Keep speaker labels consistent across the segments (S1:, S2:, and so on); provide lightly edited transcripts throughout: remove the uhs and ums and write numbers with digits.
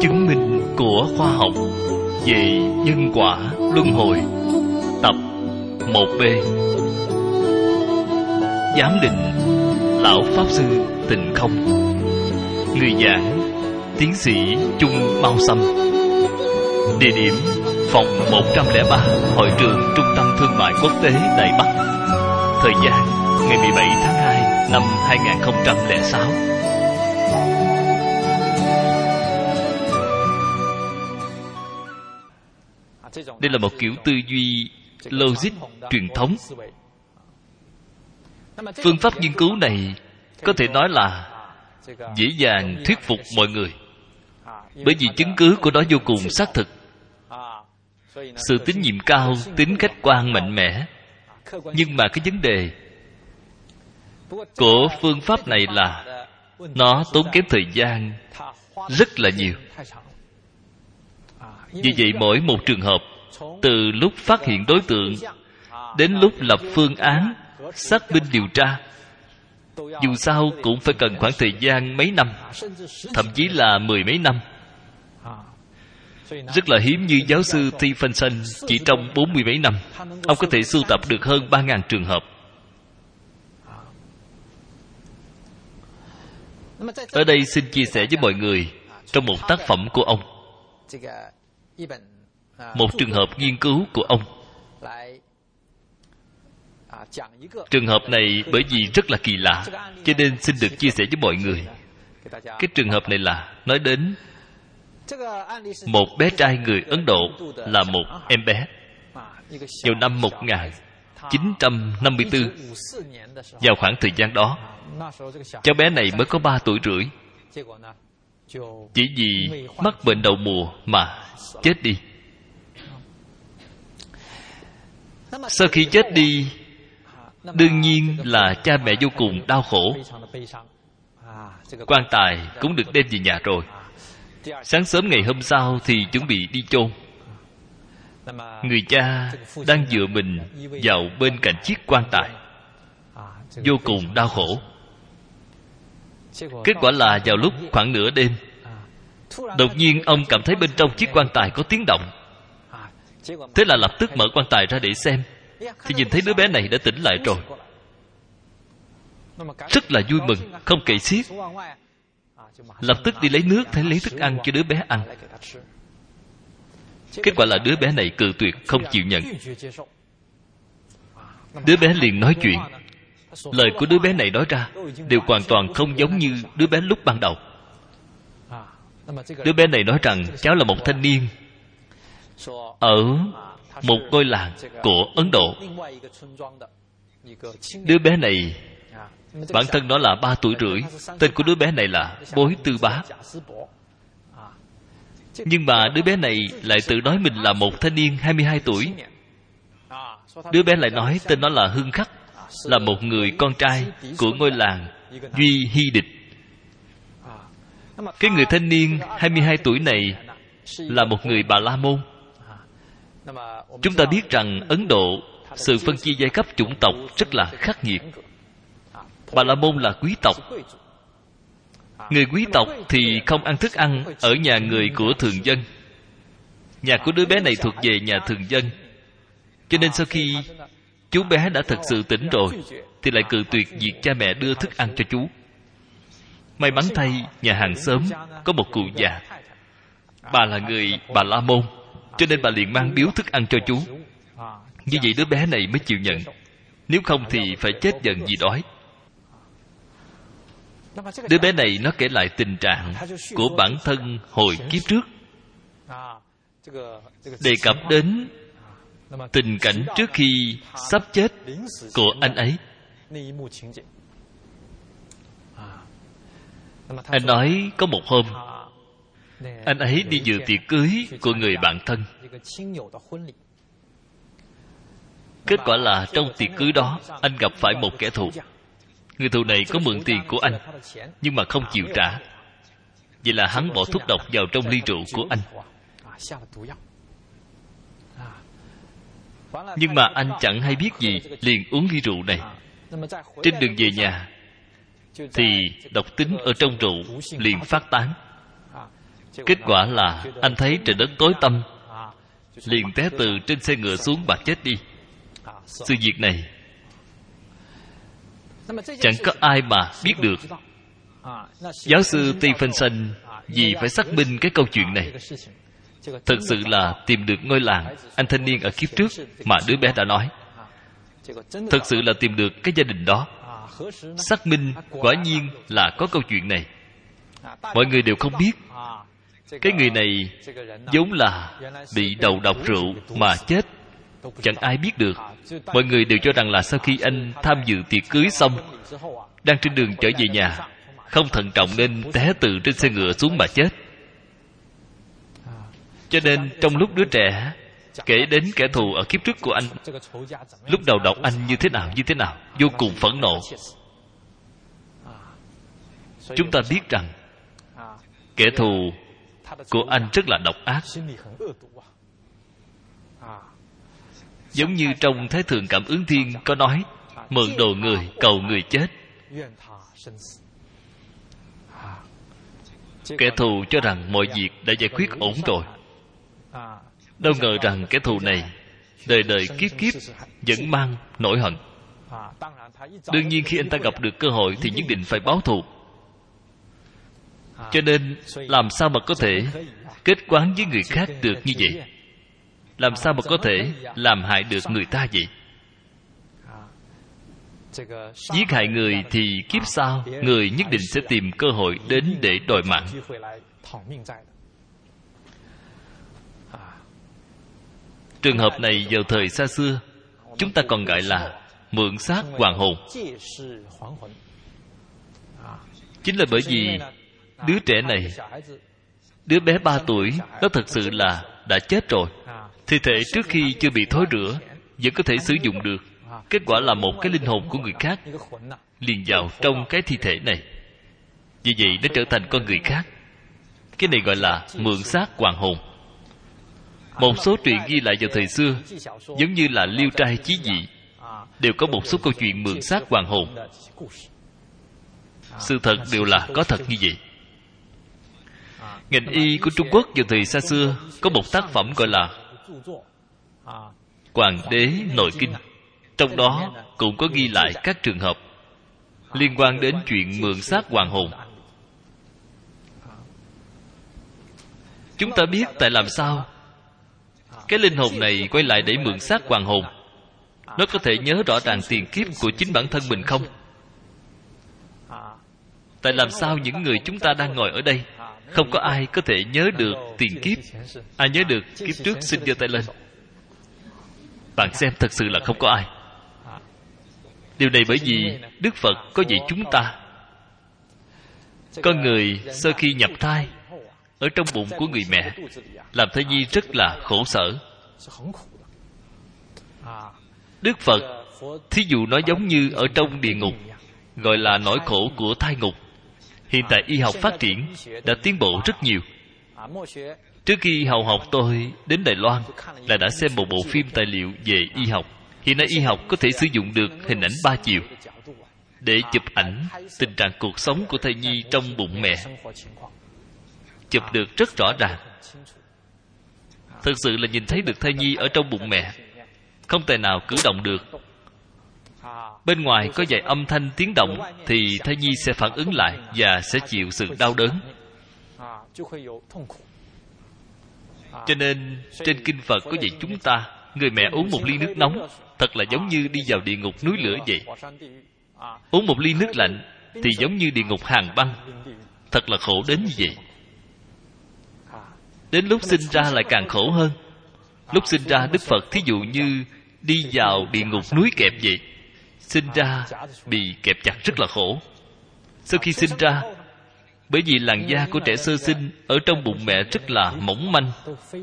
S1: Chứng minh của khoa học về nhân quả luân hồi, tập 1B. Giám định Lão Pháp Sư Tịnh Không. Người giảng Tiến sĩ Chung Mao Sâm. Địa điểm phòng 103, Hội trường Trung tâm Thương mại Quốc tế Đài Bắc. Thời gian ngày 17 tháng 2 năm 2006. Đây là một kiểu tư duy logic truyền thống. Phương pháp nghiên cứu này có thể nói là dễ dàng thuyết phục mọi người, bởi vì chứng cứ của nó vô cùng xác thực. Sự tín nhiệm cao, tính khách quan mạnh mẽ. Nhưng mà cái vấn đề của phương pháp này là nó tốn kém thời gian rất là nhiều. Vì vậy mỗi một trường hợp, từ lúc phát hiện đối tượng đến lúc lập phương án, xác minh điều tra, dù sao cũng phải cần khoảng thời gian mấy năm, thậm chí là 10 mấy năm. Rất là hiếm như giáo sư Stephenson chỉ trong 40 mấy năm, ông có thể sưu tập được hơn 3.000 trường hợp. Ở đây xin chia sẻ với mọi người trong một tác phẩm của ông, một trường hợp nghiên cứu của ông. Trường hợp này bởi vì rất là kỳ lạ, cho nên xin được chia sẻ với mọi người. Cái trường hợp này là nói đến một bé trai người Ấn Độ, là một em bé. Vào năm 1954, vào khoảng thời gian đó, cháu bé này mới có 3 tuổi rưỡi. Chỉ vì mắc bệnh đậu mùa mà chết đi. Sau khi chết đi, đương nhiên là cha mẹ vô cùng đau khổ. Quan tài cũng được đem về nhà rồi. Sáng sớm ngày hôm sau thì chuẩn bị đi chôn. Người cha đang dựa mình vào bên cạnh chiếc quan tài, vô cùng đau khổ. Kết quả là vào lúc khoảng nửa đêm, đột nhiên ông cảm thấy bên trong chiếc quan tài có tiếng động. Thế là lập tức mở quan tài ra để xem, thì nhìn thấy đứa bé này đã tỉnh lại rồi. Rất là vui mừng không kể xiết, lập tức đi lấy nước lấy thức ăn cho đứa bé ăn. Kết quả là đứa bé này cự tuyệt, không chịu nhận. Đứa bé liền nói chuyện. Lời của đứa bé này nói ra đều hoàn toàn không giống như đứa bé lúc ban đầu. Đứa bé này nói rằng cháu là một thanh niên ở một ngôi làng của Ấn Độ. Đứa bé này bản thân nó là 3 tuổi rưỡi. Tên của đứa bé này là Bối Tư Bá. Nhưng mà đứa bé này lại tự nói mình là một thanh niên 22 tuổi. Đứa bé lại nói tên nó là Hưng Khắc, là một người con trai của ngôi làng Duy Hy Địch. Cái người thanh niên 22 tuổi này là một người Bà La Môn. Chúng ta biết rằng Ấn Độ, sự phân chia giai cấp chủng tộc rất là khắc nghiệt. Bà La Môn là quý tộc. Người quý tộc thì không ăn thức ăn ở nhà người của thường dân. Nhà của đứa bé này thuộc về nhà thường dân. Cho nên sau khi chú bé đã thật sự tỉnh rồi, thì lại cự tuyệt việc cha mẹ đưa thức ăn cho chú. May mắn thay, nhà hàng xóm có một cụ già. Bà là người Bà La Môn, cho nên bà liền mang biếu thức ăn cho chú. Như vậy đứa bé này mới chịu nhận. Nếu không thì phải chết dần vì đói. Đứa bé này nó kể lại tình trạng của bản thân hồi kiếp trước, đề cập đến tình cảnh trước khi sắp chết của anh ấy. Anh nói có một hôm, anh ấy đi dự tiệc cưới của người bạn thân. Kết quả là trong tiệc cưới đó, anh gặp phải một kẻ thù. Người thù này có mượn tiền của anh, nhưng mà không chịu trả. Vậy là hắn bỏ thuốc độc vào trong ly rượu của anh. Nhưng mà anh chẳng hay biết gì, liền uống ly rượu này. Trên đường về nhà thì độc tính ở trong rượu liền phát tán. Kết quả là anh thấy trời đất tối tăm, liền té từ trên xe ngựa xuống và chết đi. Sự việc này chẳng có ai mà biết được. Giáo sư Stephenson vì phải xác minh cái câu chuyện này, thực sự là tìm được ngôi làng anh thanh niên ở kiếp trước mà đứa bé đã nói. Thực sự là tìm được cái gia đình đó. Xác minh quả nhiên là có câu chuyện này. Mọi người đều không biết cái người này vốn là bị đầu độc rượu mà chết. Chẳng ai biết được. Mọi người đều cho rằng là sau khi anh tham dự tiệc cưới xong, đang trên đường trở về nhà, không thận trọng nên té từ trên xe ngựa xuống mà chết. Cho nên trong lúc đứa trẻ kể đến kẻ thù ở kiếp trước của anh, lúc đầu đọc anh như thế nào, vô cùng phẫn nộ. Chúng ta biết rằng kẻ thù của anh rất là độc ác. Giống như trong Thái Thượng Cảm Ứng Thiên có nói, mượn đồ người cầu người chết. Kẻ thù cho rằng mọi việc đã giải quyết ổn rồi. Đâu ngờ rằng kẻ thù này đời đời kiếp kiếp vẫn mang nỗi hận. Đương nhiên khi anh ta gặp được cơ hội thì nhất định phải báo thù. Cho nên làm sao mà có thể kết quán với người khác được như vậy? Làm sao mà có thể làm hại được người ta vậy? Giết hại người thì kiếp sau người nhất định sẽ tìm cơ hội đến để đòi mạng. Trường hợp này vào thời xa xưa chúng ta còn gọi là mượn xác hoàn hồn. Chính là bởi vì đứa trẻ này, đứa bé 3 tuổi, nó thật sự là đã chết rồi. Thi thể trước khi chưa bị thối rữa vẫn có thể sử dụng được. Kết quả là một cái linh hồn của người khác liền vào trong cái thi thể này. Vì vậy nó trở thành con người khác. Cái này gọi là mượn xác hoàn hồn. Một số truyện ghi lại vào thời xưa, giống như là Liêu Trai Chí Dị, đều có một số câu chuyện mượn xác hoàn hồn. Sự thật đều là có thật như vậy. Ngành y của Trung Quốc vào thời xa xưa có một tác phẩm gọi là Hoàng đế nội kinh. Trong đó cũng có ghi lại các trường hợp liên quan đến chuyện mượn xác hoàn hồn. Chúng ta biết tại làm sao cái linh hồn này quay lại để mượn xác hoàn hồn. Nó có thể nhớ rõ ràng tiền kiếp của chính bản thân mình không? Tại làm sao những người chúng ta đang ngồi ở đây không có ai có thể nhớ được tiền kiếp? Ai nhớ được kiếp trước xin giơ tay lên. Bạn xem, thật sự là không có ai. Điều này bởi vì Đức Phật có dạy chúng ta, con người sau khi nhập thai ở trong bụng của người mẹ, làm thai nhi rất là khổ sở. Đức Phật thí dụ nói giống như ở trong địa ngục, gọi là nỗi khổ của thai ngục. Hiện tại y học phát triển đã tiến bộ rất nhiều. Trước khi hậu học tôi đến Đài Loan là đã xem một bộ phim tài liệu về y học. Hiện nay y học có thể sử dụng được hình ảnh 3 chiều để chụp ảnh tình trạng cuộc sống của thai nhi trong bụng mẹ. Chụp được rất rõ ràng. Thực sự là nhìn thấy được thai nhi ở trong bụng mẹ, không thể nào cử động được. Bên ngoài có vài âm thanh tiếng động thì thai nhi sẽ phản ứng lại và sẽ chịu sự đau đớn. Cho nên trên kinh Phật có dạy chúng ta, người mẹ uống một ly nước nóng thật là giống như đi vào địa ngục núi lửa vậy. Uống một ly nước lạnh thì giống như địa ngục hàn băng. Thật là khổ đến như vậy. Đến lúc sinh ra lại càng khổ hơn. Lúc sinh ra Đức Phật thí dụ như đi vào địa ngục núi kẹp vậy. Sinh ra bị kẹp chặt rất là khổ. Sau khi sinh ra, bởi vì làn da của trẻ sơ sinh ở trong bụng mẹ rất là mỏng manh,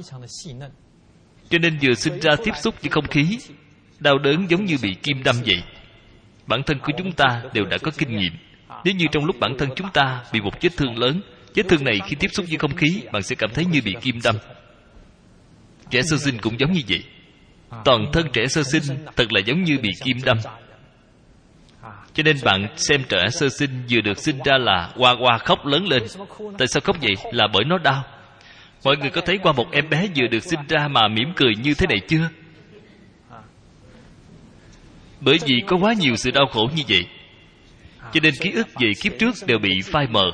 S1: cho nên vừa sinh ra tiếp xúc với không khí, đau đớn giống như bị kim đâm vậy. Bản thân của chúng ta đều đã có kinh nghiệm. Nếu như trong lúc bản thân chúng ta bị một vết thương lớn, vết thương này khi tiếp xúc với không khí, bạn sẽ cảm thấy như bị kim đâm. Trẻ sơ sinh cũng giống như vậy. Toàn thân trẻ sơ sinh thật là giống như bị kim đâm. Cho nên bạn xem trẻ sơ sinh vừa được sinh ra là hoa hoa khóc lớn lên. Tại sao khóc vậy? Là bởi nó đau. Mọi người có thấy qua một em bé vừa được sinh ra mà mỉm cười như thế này chưa? Bởi vì có quá nhiều sự đau khổ như vậy, cho nên ký ức về kiếp trước đều bị phai mờ.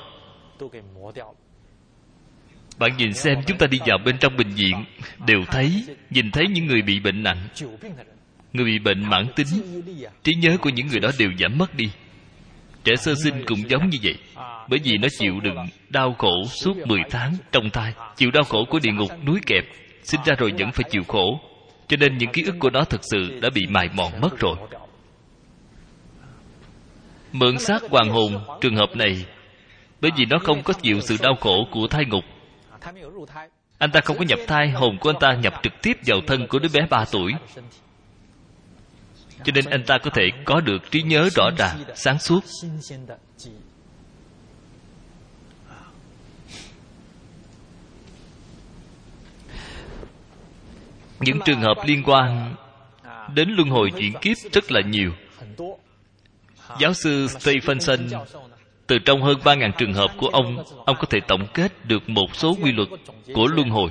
S1: Bạn nhìn xem, chúng ta đi vào bên trong bệnh viện đều nhìn thấy những người bị bệnh nặng, người bị bệnh mãn tính. Trí nhớ của những người đó đều giảm mất đi. Trẻ sơ sinh cũng giống như vậy, bởi vì nó chịu đựng đau khổ suốt 10 tháng trong thai, chịu đau khổ của địa ngục núi kẹp, sinh ra rồi vẫn phải chịu khổ, cho nên những ký ức của nó thực sự đã bị mài mòn mất rồi. Mượn xác hoàn hồn trường hợp này, bởi vì nó không có chịu sự đau khổ của thai ngục. Anh ta không có nhập thai, hồn của anh ta nhập trực tiếp vào thân của đứa bé 3 tuổi, cho nên anh ta có thể có được trí nhớ rõ ràng, sáng suốt. Những trường hợp liên quan đến luân hồi chuyển kiếp rất là nhiều. Giáo sư Stephenson từ trong hơn 3.000 trường hợp của ông có thể tổng kết được một số quy luật của luân hồi.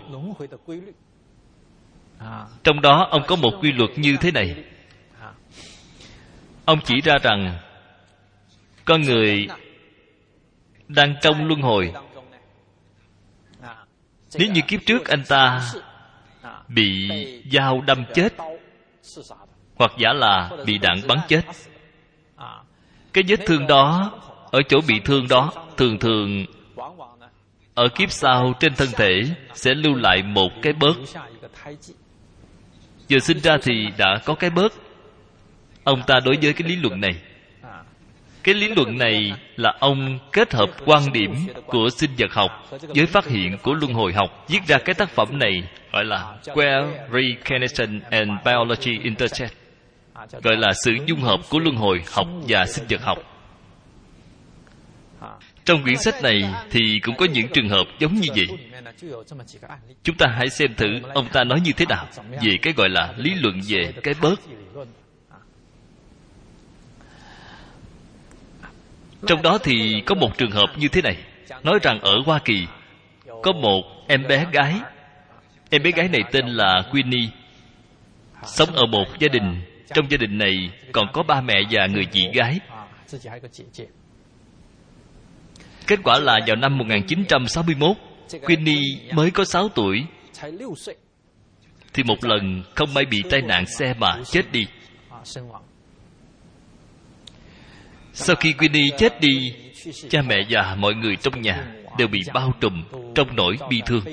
S1: Trong đó ông có một quy luật như thế này. Ông chỉ ra rằng con người đang trong luân hồi. Nếu như kiếp trước anh ta bị dao đâm chết, hoặc giả là bị đạn bắn chết, cái vết thương đó, ở chỗ bị thương đó, thường thường ở kiếp sau trên thân thể sẽ lưu lại một cái bớt. Vừa sinh ra thì đã có cái bớt. Ông ta đối với cái lý luận này, cái lý luận này là ông kết hợp quan điểm của sinh vật học với phát hiện của luân hồi học, viết ra cái tác phẩm này gọi là Where Reincarnation and Biology Intersect, gọi là sự dung hợp của luân hồi học và sinh vật học. Trong quyển sách này thì cũng có những trường hợp giống như vậy. Chúng ta hãy xem thử ông ta nói như thế nào về cái gọi là lý luận về cái bớt. Trong đó thì có một trường hợp như thế này, nói rằng ở Hoa Kỳ có một em bé gái. Em bé gái này tên là Winnie, sống ở một gia đình. Trong gia đình này còn có ba mẹ và người chị gái. Kết quả là vào năm 1961, Winnie mới có 6 tuổi thì một lần không may bị tai nạn xe mà chết đi. Sau khi Winnie chết đi, cha mẹ và mọi người trong nhà đều bị bao trùm trong nỗi bi thương.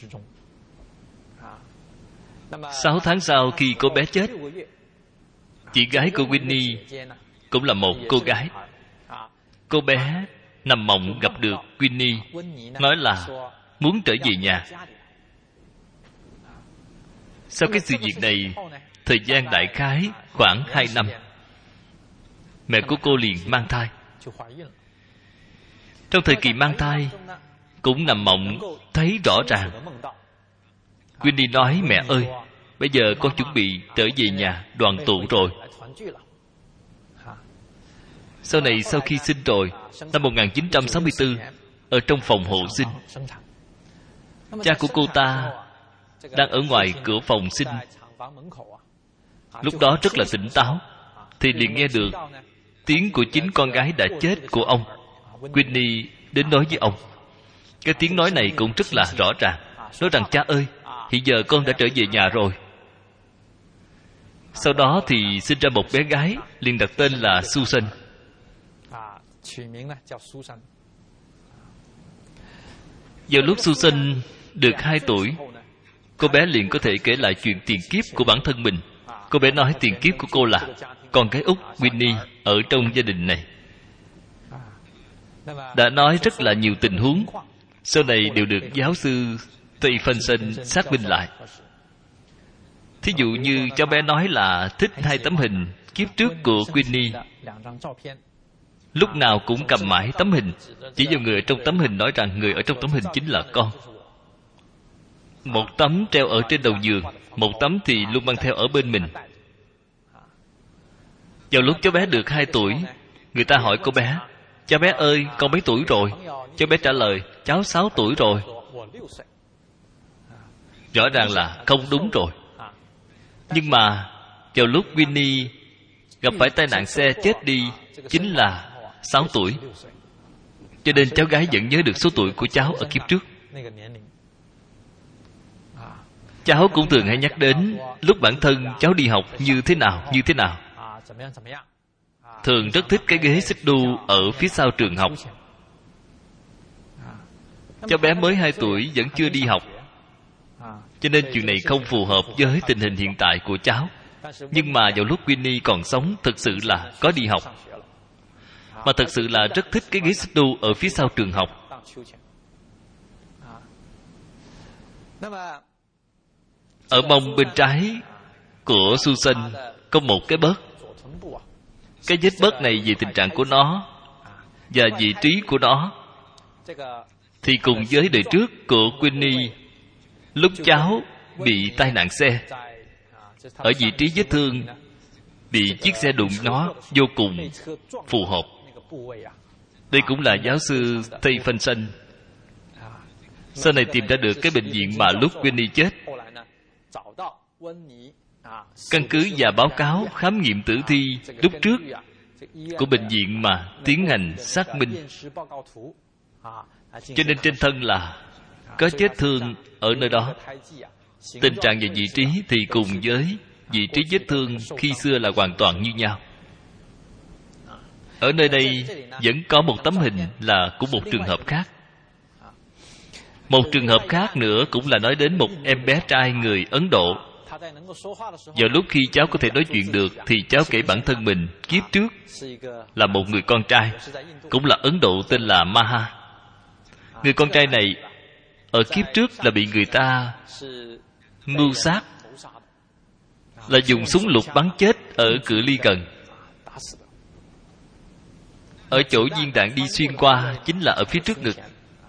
S1: 6 tháng sau khi cô bé chết, chị gái của Winnie cũng là một cô gái. Cô bé nằm mộng gặp được Winnie, nói là muốn trở về nhà. Sau cái sự việc này, thời gian đại khái khoảng 2 năm, mẹ của cô liền mang thai. Trong thời kỳ mang thai, cũng nằm mộng thấy rõ ràng. Winnie nói, mẹ ơi, bây giờ con chuẩn bị trở về nhà đoàn tụ rồi. Sau này, sau khi sinh rồi, năm 1964, ở trong phòng hộ sinh, cha của cô ta đang ở ngoài cửa phòng sinh. Lúc đó rất là tỉnh táo, thì liền nghe được tiếng của chính con gái đã chết của ông. Winnie đến nói với ông. Cái tiếng nói này cũng rất là rõ ràng, nói rằng cha ơi, hiện giờ con đã trở về nhà rồi. Sau đó thì sinh ra một bé gái, liền đặt tên là Susan. Vào lúc Susan được 2 tuổi, cô bé liền có thể kể lại chuyện tiền kiếp của bản thân mình. Cô bé nói tiền kiếp của cô là con gái út Winnie ở trong gia đình này. Đã nói rất là nhiều tình huống, sau này đều được giáo sư Stephenson xác minh lại. Thí dụ như cháu bé nói là thích 2 tấm hình kiếp trước của Winnie, lúc nào cũng cầm mãi tấm hình, chỉ vào người ở trong tấm hình, nói rằng người ở trong tấm hình chính là con. Một tấm treo ở trên đầu giường, một tấm thì luôn mang theo ở bên mình. Vào lúc cháu bé được 2 tuổi, người ta hỏi cô bé, cháu bé ơi, con mấy tuổi rồi? Cháu bé trả lời, cháu 6 tuổi rồi. rõ ràng là không đúng rồi. Nhưng mà vào lúc Winnie gặp phải tai nạn xe chết đi chính là 6 tuổi, cho nên cháu gái vẫn nhớ được số tuổi của cháu ở kiếp trước. Cháu cũng thường hay nhắc đến lúc bản thân cháu đi học như thế nào. Thường rất thích cái ghế xích đu ở phía sau trường học. Cháu bé mới 2 tuổi vẫn chưa đi học, cho nên chuyện này không phù hợp với tình hình hiện tại của cháu. Nhưng mà vào lúc Winnie còn sống, thực sự là có đi học, mà thực sự là rất thích cái ghế xích đu ở phía sau trường học. Ở mông bên trái của Susan có một cái bớt. Cái vết bớt này về tình trạng của nó và vị trí của nó thì cùng với đời trước của Winnie lúc cháu bị tai nạn xe. Ở vị trí vết thương bị chiếc xe đụng nó vô cùng phù hợp. Đây cũng là giáo sư Stephenson sau này tìm ra được cái bệnh viện mà lúc Winnie chết. Căn cứ và báo cáo khám nghiệm tử thi lúc trước của bệnh viện mà tiến hành xác minh, cho nên trên thân là có vết thương ở nơi đó. Tình trạng và vị trí thì cùng với vị trí vết thương khi xưa là hoàn toàn như nhau. Ở nơi đây vẫn có một tấm hình là của một trường hợp khác. Một trường hợp khác nữa cũng là nói đến một em bé trai người Ấn Độ. Vào lúc khi cháu có thể nói chuyện được thì cháu kể bản thân mình kiếp trước là một người con trai, cũng là Ấn Độ, tên là Maha. Người con trai này ở kiếp trước là bị người ta mưu sát, là dùng súng lục bắn chết ở cự ly gần. Ở chỗ viên đạn đi xuyên qua chính là ở phía trước ngực.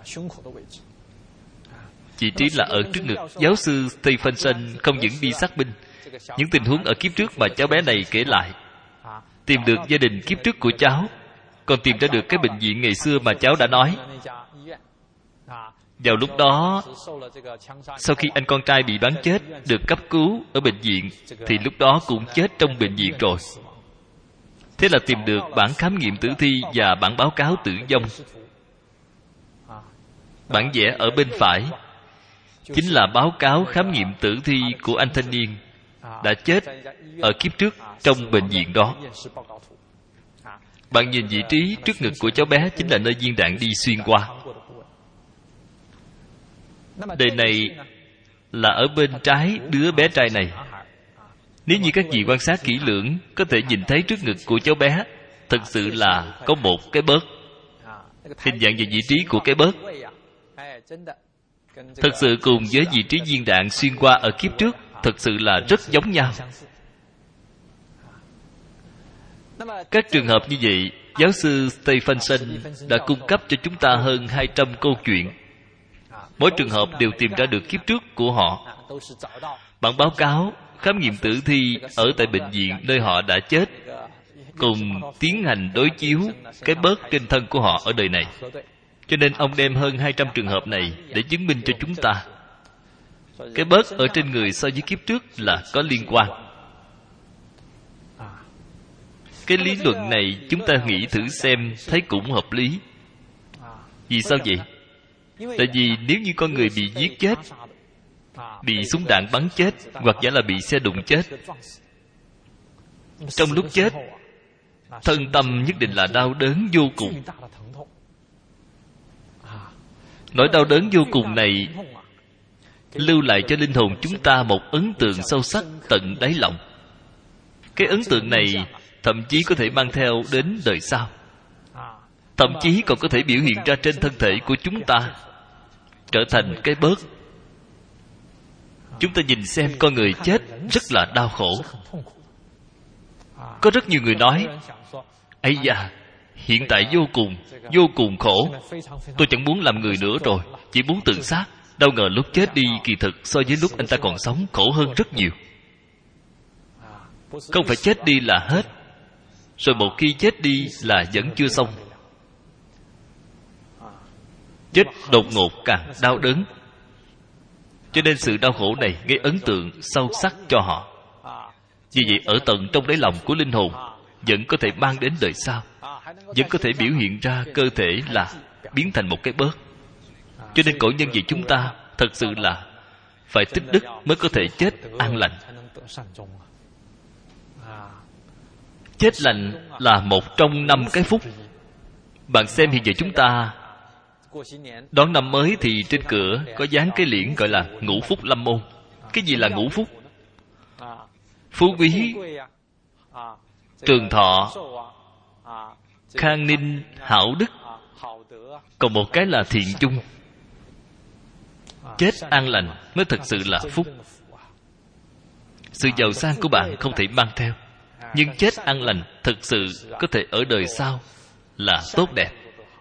S1: Vị trí là ở trước ngực. Giáo sư Stephenson không những đi xác minh những tình huống ở kiếp trước mà cháu bé này kể lại, tìm được gia đình kiếp trước của cháu, còn tìm ra được cái bệnh viện ngày xưa mà cháu đã nói. Vào lúc đó, sau khi anh con trai bị bắn chết được cấp cứu ở bệnh viện, thì lúc đó cũng chết trong bệnh viện rồi. Thế là tìm được bản khám nghiệm tử thi và bản báo cáo tử vong. Bản vẽ ở bên phải chính là báo cáo khám nghiệm tử thi của anh thanh niên đã chết ở kiếp trước trong bệnh viện đó. Bạn nhìn vị trí trước ngực của cháu bé chính là nơi viên đạn đi xuyên qua. Đề này là ở bên trái đứa bé trai này. Nếu như các vị quan sát kỹ lưỡng, có thể nhìn thấy trước ngực của cháu bé thực sự là có một cái bớt. Hình dạng và vị trí của cái bớt thực sự cùng với vị trí viên đạn xuyên qua ở kiếp trước thực sự là rất giống nhau. Các trường hợp như vậy, giáo sư Stephenson đã cung cấp cho chúng ta hơn 200 câu chuyện. Mỗi trường hợp đều tìm ra được kiếp trước của họ. Bản báo cáo khám nghiệm tử thi ở tại bệnh viện nơi họ đã chết, cùng tiến hành đối chiếu cái bớt trên thân của họ ở đời này. Cho nên ông đem hơn 200 trường hợp này để chứng minh cho chúng ta cái bớt ở trên người so với kiếp trước là có liên quan. Cái lý luận này chúng ta nghĩ thử xem, thấy cũng hợp lý. Vì sao vậy? Tại vì nếu như con người bị giết chết, bị súng đạn bắn chết, hoặc giả là bị xe đụng chết, trong lúc chết, thân tâm nhất định là đau đớn vô cùng. Nỗi đau đớn vô cùng này lưu lại cho linh hồn chúng ta một ấn tượng sâu sắc tận đáy lòng. Cái ấn tượng này thậm chí có thể mang theo đến đời sau, thậm chí còn có thể biểu hiện ra trên thân thể của chúng ta, trở thành cái bớt. Chúng ta nhìn xem con người chết rất là đau khổ. Có rất nhiều người nói: ây da, hiện tại vô cùng khổ, tôi chẳng muốn làm người nữa rồi, chỉ muốn tự sát. Đâu ngờ lúc chết đi kỳ thực so với lúc anh ta còn sống khổ hơn rất nhiều. Không phải chết đi là hết, rồi một khi chết đi là vẫn chưa xong. Chết đột ngột càng đau đớn. Cho nên sự đau khổ này gây ấn tượng sâu sắc cho họ. Vì vậy ở tận trong đáy lòng của linh hồn vẫn có thể mang đến đời sau, vẫn có thể biểu hiện ra cơ thể là biến thành một cái bớt. Cho nên cổ nhân vì chúng ta thật sự là phải tích đức mới có thể chết an lành. Chết lành là một trong 5 cái phúc. Bạn xem hiện giờ chúng ta đón năm mới thì trên cửa có dán cái liễn gọi là ngũ phúc lâm môn. Cái gì là ngũ phúc? Phú quý, trường thọ, khang ninh, hảo đức. Còn một cái là thiện chung. Chết an lành mới thật sự là phúc. Sự giàu sang của bạn không thể mang theo, nhưng chết an lành thật sự có thể ở đời sau là tốt đẹp.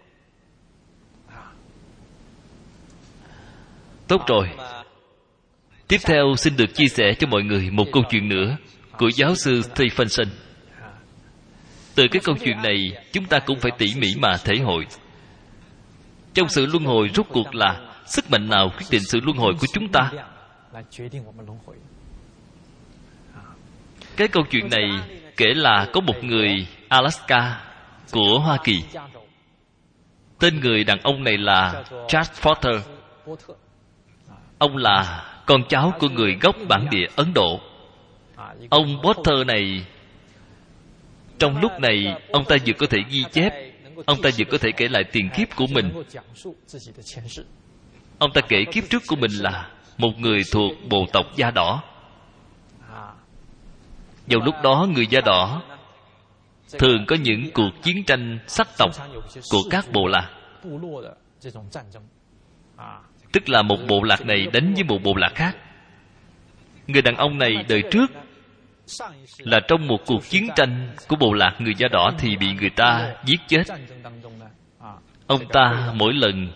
S1: Tốt rồi. Tiếp theo xin được chia sẻ cho mọi người một câu chuyện nữa của giáo sư Stephenson. Từ cái câu chuyện này chúng ta cũng phải tỉ mỉ mà thể hội. Trong sự luân hồi rốt cuộc là sức mạnh nào quyết định sự luân hồi của chúng ta? Cái câu chuyện này kể là có một người Alaska của Hoa Kỳ. Tên người đàn ông này là Charles Porter. Ông là con cháu của người gốc bản địa Ấn Độ. Ông Porter này, trong lúc này ông ta vừa có thể ghi chép, ông ta vừa có thể kể lại tiền kiếp của mình. Ông ta kể kiếp trước của mình là một người thuộc bộ tộc da đỏ. Vào lúc đó người da đỏ thường có những cuộc chiến tranh sắc tộc của các bộ lạc. Tức là một bộ lạc này đánh với một bộ lạc khác. Người đàn ông này đời trước là trong một cuộc chiến tranh của bộ lạc người da đỏ thì bị người ta giết chết. Ông ta mỗi lần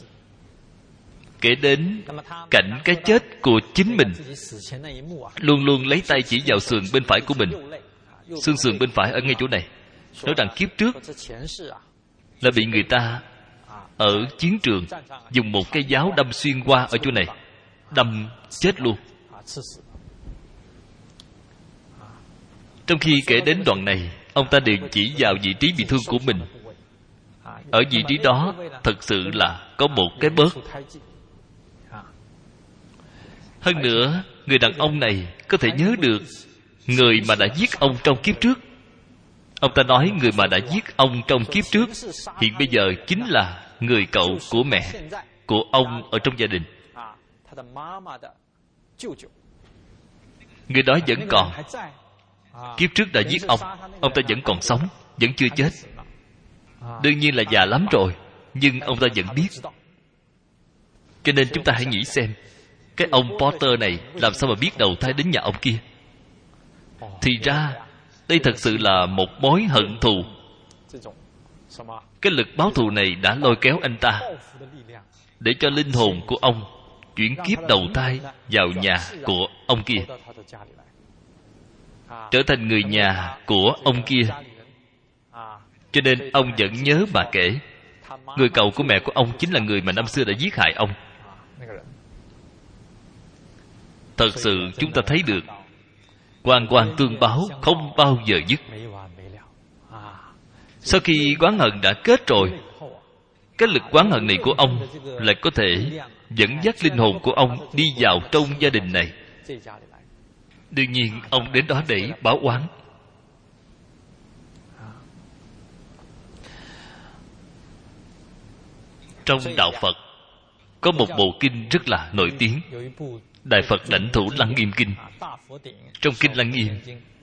S1: kể đến cảnh cái chết của chính mình, luôn luôn lấy tay chỉ vào sườn bên phải của mình. Xương sườn bên phải ở ngay chỗ này. Nói rằng kiếp trước là bị người ta ở chiến trường dùng một cây giáo đâm xuyên qua ở chỗ này, đâm chết luôn. Trong khi kể đến đoạn này, ông ta đều chỉ vào vị trí bị thương của mình. Ở vị trí đó thật sự là có một cái bớt. Hơn nữa, người đàn ông này có thể nhớ được người mà đã giết ông trong kiếp trước. Ông ta nói người mà đã giết ông trong kiếp trước hiện bây giờ chính là người cậu của mẹ của ông ở trong gia đình. Người đó vẫn còn. Kiếp trước đã giết ông ta vẫn còn sống, vẫn chưa chết. Đương nhiên là già lắm rồi, nhưng ông ta vẫn biết. Cho nên chúng ta hãy nghĩ xem, cái ông Porter này làm sao mà biết đầu thai đến nhà ông kia. Thì ra đây thật sự là một mối hận thù. Cái lực báo thù này đã lôi kéo anh ta để cho linh hồn của ông chuyển kiếp đầu thai vào nhà của ông kia, trở thành người nhà của ông kia. Cho nên ông vẫn nhớ bà kể, người cậu của mẹ của ông chính là người mà năm xưa đã giết hại ông. Thật sự chúng ta thấy được oan oan tương báo không bao giờ dứt. Sau khi oán hận đã kết rồi, cái lực oán hận này của ông lại có thể dẫn dắt linh hồn của ông đi vào trong gia đình này. Đương nhiên ông đến đó để báo oán. Trong đạo Phật có một bộ kinh rất là nổi tiếng, Đại Phật Đảnh Thủ Lăng Nghiêm Kinh. Trong kinh Lăng Nghiêm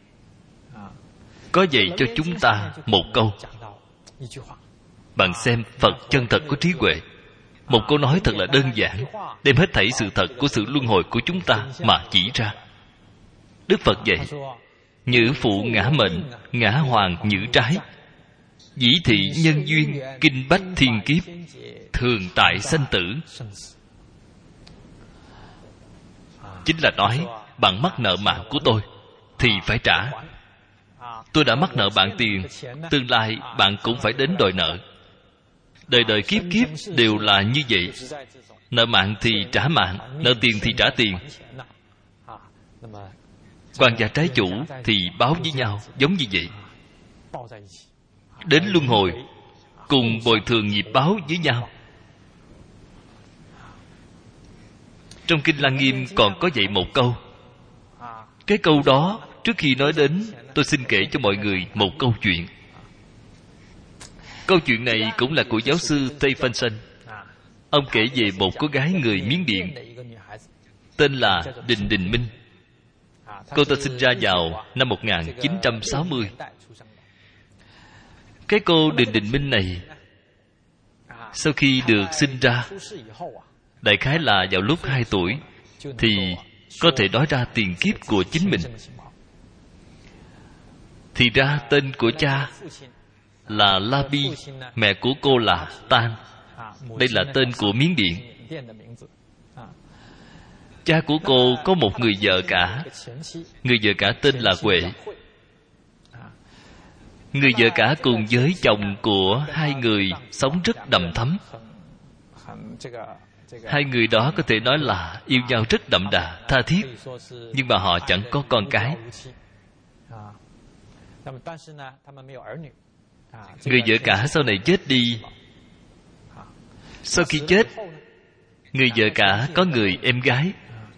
S1: có dạy cho chúng ta một câu. Bạn xem Phật chân thật có trí huệ. Một câu nói thật là đơn giản, đem hết thảy sự thật của sự luân hồi của chúng ta mà chỉ ra. Đức Phật dạy: nhữ phụ ngã mệnh, ngã hoàng nhữ trái, dĩ thị nhân duyên, kinh bách thiên kiếp, thường tại sanh tử. Chính là nói, bạn mắc nợ mạng của tôi thì phải trả. Tôi đã mắc nợ bạn tiền, tương lai bạn cũng phải đến đòi nợ. Đời đời kiếp kiếp đều là như vậy. Nợ mạng thì trả mạng, nợ tiền thì trả tiền. Quan gia trái chủ thì báo với nhau giống như vậy. Đến luân hồi cùng bồi thường nghiệp báo với nhau. Trong Kinh Lăng Nghiêm còn có dạy một câu. Cái câu đó, trước khi nói đến, tôi xin kể cho mọi người một câu chuyện. Câu chuyện này cũng là của giáo sư Tây Phân Sanh. Ông kể về một cô gái người Miến Điện, tên là Đình Đình Minh. Cô ta sinh ra vào năm 1960. Cái cô Đình Đình Minh này, sau khi được sinh ra, đại khái là vào lúc 2 tuổi, thì có thể nói ra tiền kiếp của chính mình. Thì ra tên của cha là La Bi, mẹ của cô là Tan. Đây là tên của Miến Điện. Cha của cô có một người vợ cả. Người vợ cả tên là Huệ. Người vợ cả cùng với chồng của hai người sống rất đầm thắm. Hai người đó có thể nói là yêu nhau rất đậm đà, tha thiết. Nhưng mà họ chẳng có con cái. Người vợ cả sau này chết đi. Sau khi chết, người vợ cả có người em gái.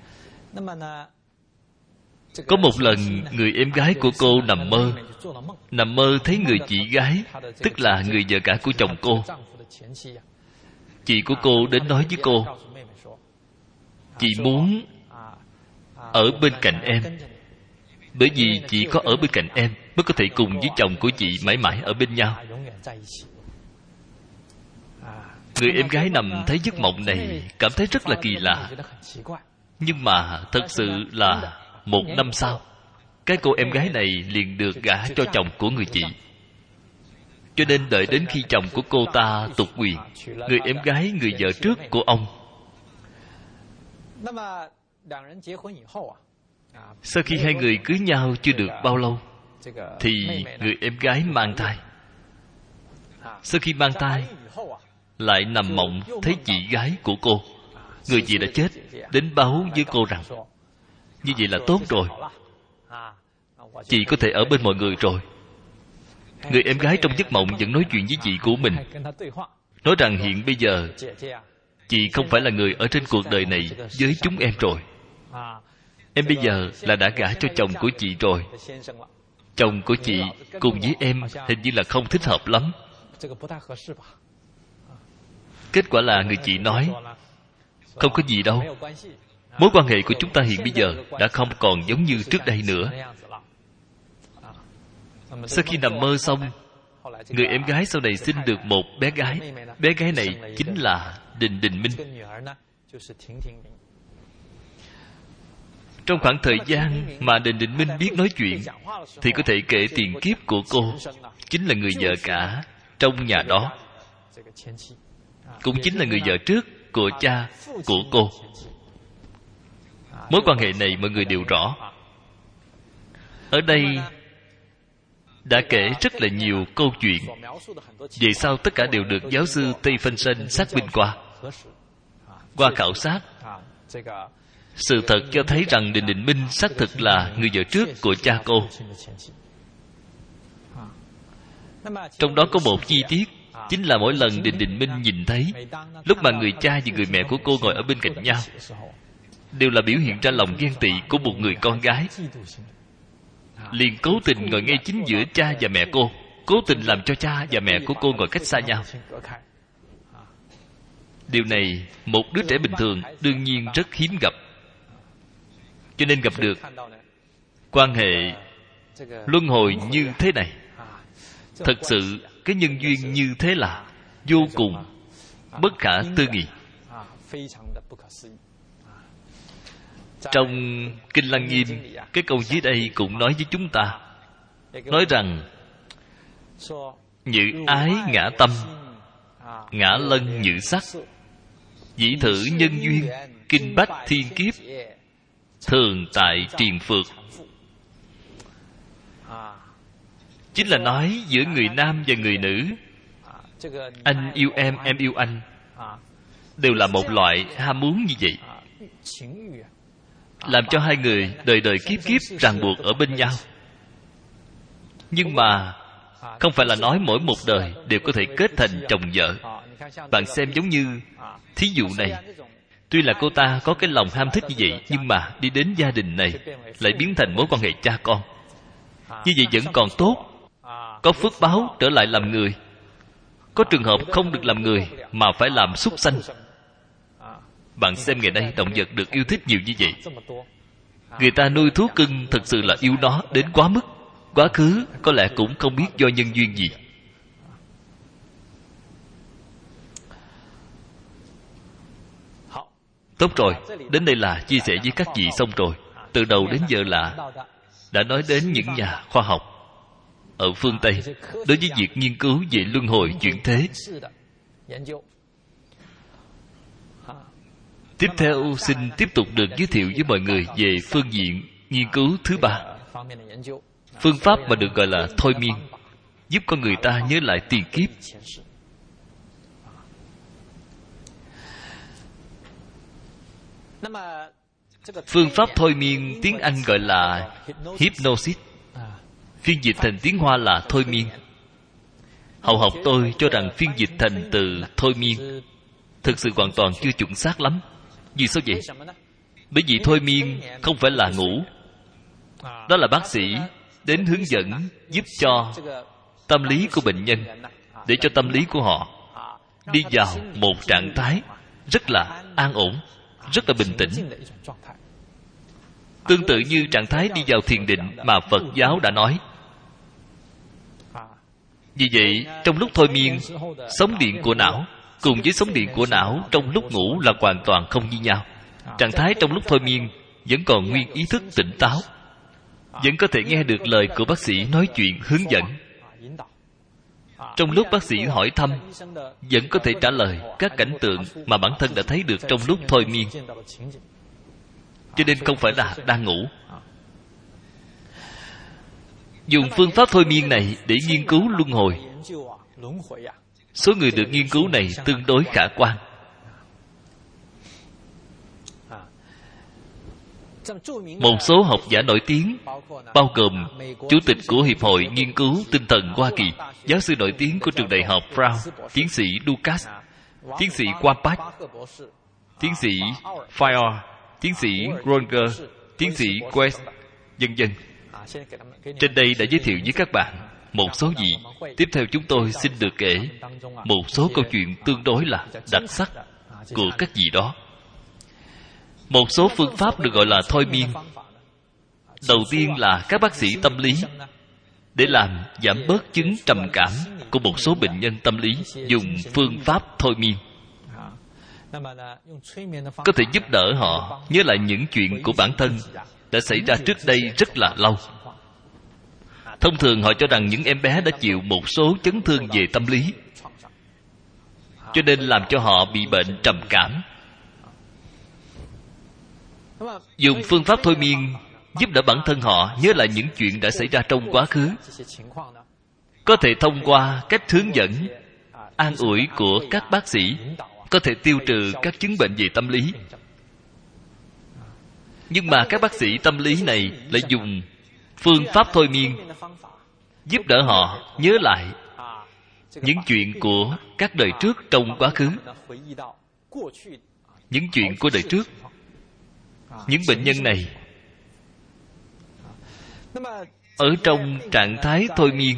S1: Có một lần, người em gái của cô nằm mơ thấy người chị gái, tức là người vợ cả của chồng cô. Chị của cô đến nói với cô, chị muốn ở bên cạnh em, bởi vì chỉ có ở bên cạnh em mới có thể cùng với chồng của chị mãi mãi ở bên nhau. Người em gái nằm thấy giấc mộng này, cảm thấy rất là kỳ lạ. Nhưng mà thật sự là 1 năm sau, cái cô em gái này liền được gả cho chồng của người chị. Cho nên đợi đến khi chồng của cô ta tục quyền, người em gái người vợ trước của ông. Sau khi hai người cưới nhau chưa được bao lâu, thì người em gái mang thai. Sau khi mang thai, lại nằm mộng thấy chị gái của cô. Người chị đã chết, đến báo với cô rằng như vậy là tốt rồi, chị có thể ở bên mọi người rồi. Người em gái trong giấc mộng vẫn nói chuyện với chị của mình, nói rằng hiện bây giờ chị không phải là người ở trên cuộc đời này với chúng em rồi. Em bây giờ là đã gả cho chồng của chị rồi. Chồng của chị cùng với em hình như là không thích hợp lắm. Kết quả là người chị nói, không có gì đâu, mối quan hệ của chúng ta hiện bây giờ đã không còn giống như trước đây nữa. Sau khi nằm mơ xong, người em gái sau này sinh được một bé gái. Bé gái này chính là Đình Đình Minh. Trong khoảng thời gian mà Đình Đình Minh biết nói chuyện, thì có thể kể tiền kiếp của cô chính là người vợ cả trong nhà đó, cũng chính là người vợ trước của cha của cô. Mối quan hệ này mọi người đều rõ. Ở đây đã kể rất là nhiều câu chuyện. Về sau tất cả đều được giáo sư Tây Phân Sanh xác minh qua khảo sát. Sự thật cho thấy rằng Đình Đình Minh xác thực là người vợ trước của cha cô. Trong đó có một chi tiết, chính là mỗi lần Đình Đình Minh nhìn thấy, lúc mà người cha và người mẹ của cô ngồi ở bên cạnh nhau, đều là biểu hiện ra lòng ghen tị của một người con gái. Liền cố tình ngồi ngay chính giữa cha và mẹ cô, cố tình làm cho cha và mẹ của cô ngồi cách xa nhau. Điều này một đứa trẻ bình thường đương nhiên rất hiếm gặp. Cho nên gặp được quan hệ luân hồi như thế này, thật sự cái nhân duyên như thế là vô cùng bất khả tư nghị. Trong Kinh Lăng Nghiêm, cái câu dưới đây cũng nói với chúng ta, nói rằng nhự ái ngã tâm, ngã lân nhự sắc, dĩ thử nhân duyên, kinh bách thiên kiếp, thường tại triền phược. Chính là nói giữa người nam và người nữ anh yêu em yêu anh, đều là một loại ham muốn như vậy, làm cho hai người đời đời kiếp kiếp ràng buộc ở bên nhau. Nhưng mà không phải là nói mỗi một đời đều có thể kết thành chồng vợ. Bạn xem, giống như thí dụ này, tuy là cô ta có cái lòng ham thích như vậy, nhưng mà đi đến gia đình này lại biến thành mối quan hệ cha con. Như vậy vẫn còn tốt, có phước báo trở lại làm người. Có trường hợp không được làm người mà phải làm súc sanh. Bạn xem ngày nay động vật được yêu thích nhiều như vậy. Người ta nuôi thú cưng thật sự là yêu nó đến quá mức. Quá khứ có lẽ cũng không biết do nhân duyên gì. Tốt rồi, đến đây là chia sẻ với các vị xong rồi. Từ đầu đến giờ là đã nói đến những nhà khoa học ở phương Tây đối với việc nghiên cứu về luân hồi chuyển thế. Tiếp theo xin tiếp tục được giới thiệu với mọi người về phương diện nghiên cứu thứ ba. Phương pháp mà được gọi là thôi miên, giúp con người ta nhớ lại tiền kiếp. Phương pháp thôi miên tiếng Anh gọi là hypnosis, phiên dịch thành tiếng Hoa là thôi miên. Hậu học tôi cho rằng phiên dịch thành từ thôi miên thực sự hoàn toàn chưa chuẩn xác lắm. Vì sao vậy? Bởi vì thôi miên không phải là ngủ. Đó là bác sĩ đến hướng dẫn giúp cho tâm lý của bệnh nhân, để cho tâm lý của họ đi vào một trạng thái rất là an ổn, rất là bình tĩnh, tương tự như trạng thái đi vào thiền định mà Phật giáo đã nói. Vì vậy, trong lúc thôi miên, sóng điện của não cùng với sóng điện của não trong lúc ngủ là hoàn toàn không như nhau. Trạng thái trong lúc thôi miên vẫn còn nguyên ý thức tỉnh táo, vẫn có thể nghe được lời của bác sĩ nói chuyện hướng dẫn. Trong lúc bác sĩ hỏi thăm, vẫn có thể trả lời các cảnh tượng mà bản thân đã thấy được trong lúc thôi miên. Cho nên không phải là đang ngủ. Dùng phương pháp thôi miên này để nghiên cứu luân hồi, số người được nghiên cứu này tương đối khả quan. Một số học giả nổi tiếng, bao gồm Chủ tịch của Hiệp hội Nghiên cứu Tinh thần Hoa Kỳ, giáo sư nổi tiếng của trường đại học Brown, tiến sĩ Lucas, tiến sĩ Wambach, tiến sĩ Fire, tiến sĩ Ronger, tiến sĩ West, vân vân. Trên đây đã giới thiệu với các bạn một số vị. Tiếp theo chúng tôi xin được kể một số câu chuyện tương đối là đặc sắc của các vị đó. Một số phương pháp được gọi là thôi miên. Đầu tiên là các bác sĩ tâm lý, để làm giảm bớt chứng trầm cảm của một số bệnh nhân tâm lý, dùng phương pháp thôi miên có thể giúp đỡ họ nhớ lại những chuyện của bản thân đã xảy ra trước đây rất là lâu. Thông thường họ cho rằng những em bé đã chịu một số chấn thương về tâm lý, cho nên làm cho họ bị bệnh trầm cảm. Dùng phương pháp thôi miên giúp đỡ bản thân họ nhớ lại những chuyện đã xảy ra trong quá khứ, có thể thông qua cách hướng dẫn, an ủi của các bác sĩ, có thể tiêu trừ các chứng bệnh về tâm lý. Nhưng mà các bác sĩ tâm lý này lại dùng phương pháp thôi miên giúp đỡ họ nhớ lại những chuyện của các đời trước trong quá khứ, những chuyện của đời trước. Những bệnh nhân này ở trong trạng thái thôi miên,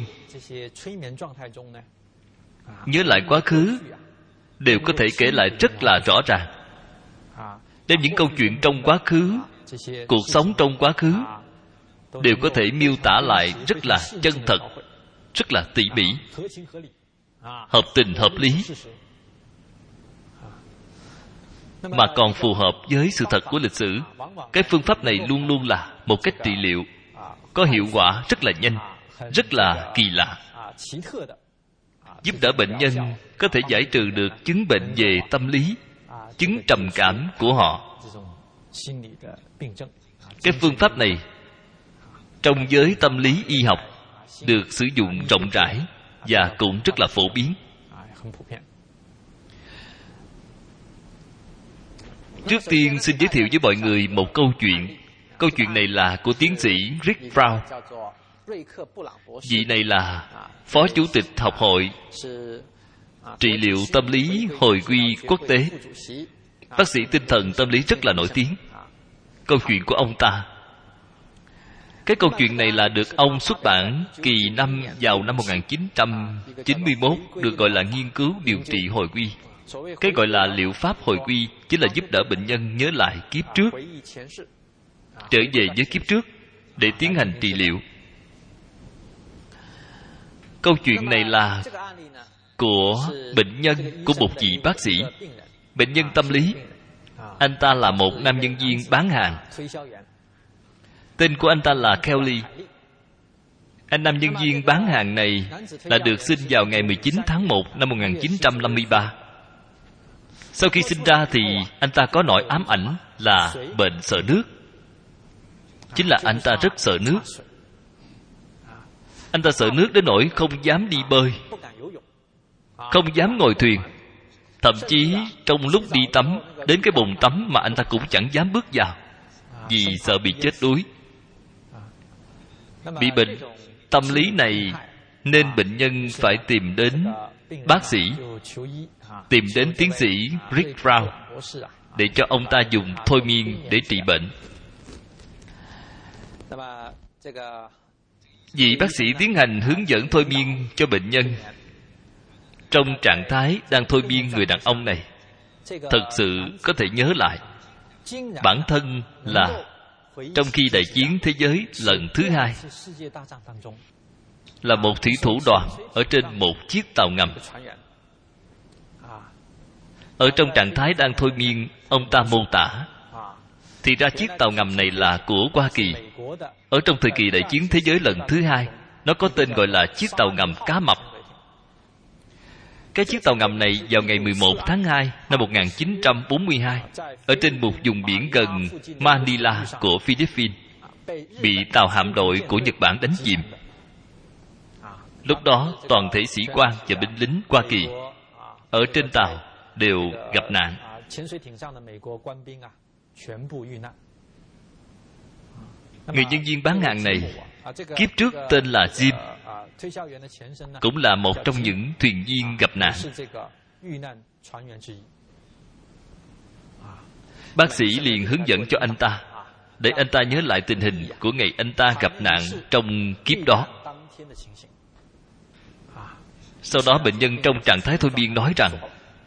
S1: nhớ lại quá khứ đều có thể kể lại rất là rõ ràng, đem những câu chuyện trong quá khứ, cuộc sống trong quá khứ đều có thể miêu tả lại rất là chân thật, rất là tỉ mỉ, hợp tình hợp lý, mà còn phù hợp với sự thật của lịch sử. Cái phương pháp này luôn luôn là một cách trị liệu có hiệu quả rất là nhanh, rất là kỳ lạ, giúp đỡ bệnh nhân có thể giải trừ được chứng bệnh về tâm lý, chứng trầm cảm của họ. Cái phương pháp này trong giới tâm lý y học được sử dụng rộng rãi và cũng rất là phổ biến. Trước tiên xin giới thiệu với mọi người một câu chuyện. Câu chuyện này là của tiến sĩ Rick Brown. Vị này là Phó Chủ tịch Học hội Trị liệu Tâm lý Hồi quy Quốc tế, bác sĩ tinh thần tâm lý rất là nổi tiếng. Câu chuyện của ông ta, cái câu chuyện này là được ông xuất bản kỳ năm vào năm 1991, được gọi là nghiên cứu điều trị hồi quy. Cái gọi là liệu pháp hồi quy chính là giúp đỡ bệnh nhân nhớ lại kiếp trước, trở về với kiếp trước để tiến hành trị liệu. Câu chuyện này là của bệnh nhân của một vị bác sĩ, bệnh nhân tâm lý. Anh ta là một nam nhân viên bán hàng. Tên của anh ta là Kelly. Anh nam nhân viên bán hàng này là được sinh vào ngày 19 tháng 1 năm 1953. Sau khi sinh ra thì anh ta có nỗi ám ảnh là bệnh sợ nước. Chính là anh ta rất sợ nước. Anh ta sợ nước đến nỗi không dám đi bơi, không dám ngồi thuyền. Thậm chí trong lúc đi tắm, đến cái bồn tắm mà anh ta cũng chẳng dám bước vào, vì sợ bị chết đuối. Bị bệnh tâm lý này nên bệnh nhân phải tìm đến bác sĩ, tìm đến tiến sĩ Rick Brown để cho ông ta dùng thôi miên để trị bệnh. Vị bác sĩ tiến hành hướng dẫn thôi miên cho bệnh nhân. Trong trạng thái đang thôi miên người đàn ông này, thật sự có thể nhớ lại bản thân là trong khi đại chiến thế giới lần thứ hai, là một thủy thủ đoàn ở trên một chiếc tàu ngầm. Ở trong trạng thái đang thôi miên, ông ta mô tả thì ra chiếc tàu ngầm này là của Hoa Kỳ. Ở trong thời kỳ đại chiến thế giới lần thứ hai, nó có tên gọi là chiếc tàu ngầm Cá Mập. Cái chiếc tàu ngầm này vào ngày 11 tháng 2 năm 1942, ở trên một vùng biển gần Manila của Philippines, bị tàu hạm đội của Nhật Bản đánh chìm. Lúc đó toàn thể sĩ quan và binh lính Hoa Kỳ ở trên tàu đều gặp nạn. Người nhân viên bán hàng này kiếp trước tên là Jim, cũng là một trong những thuyền viên gặp nạn. Bác sĩ liền hướng dẫn cho anh ta, để anh ta nhớ lại tình hình của ngày anh ta gặp nạn trong kiếp đó. Sau đó bệnh nhân trong trạng thái thôi miên nói rằng,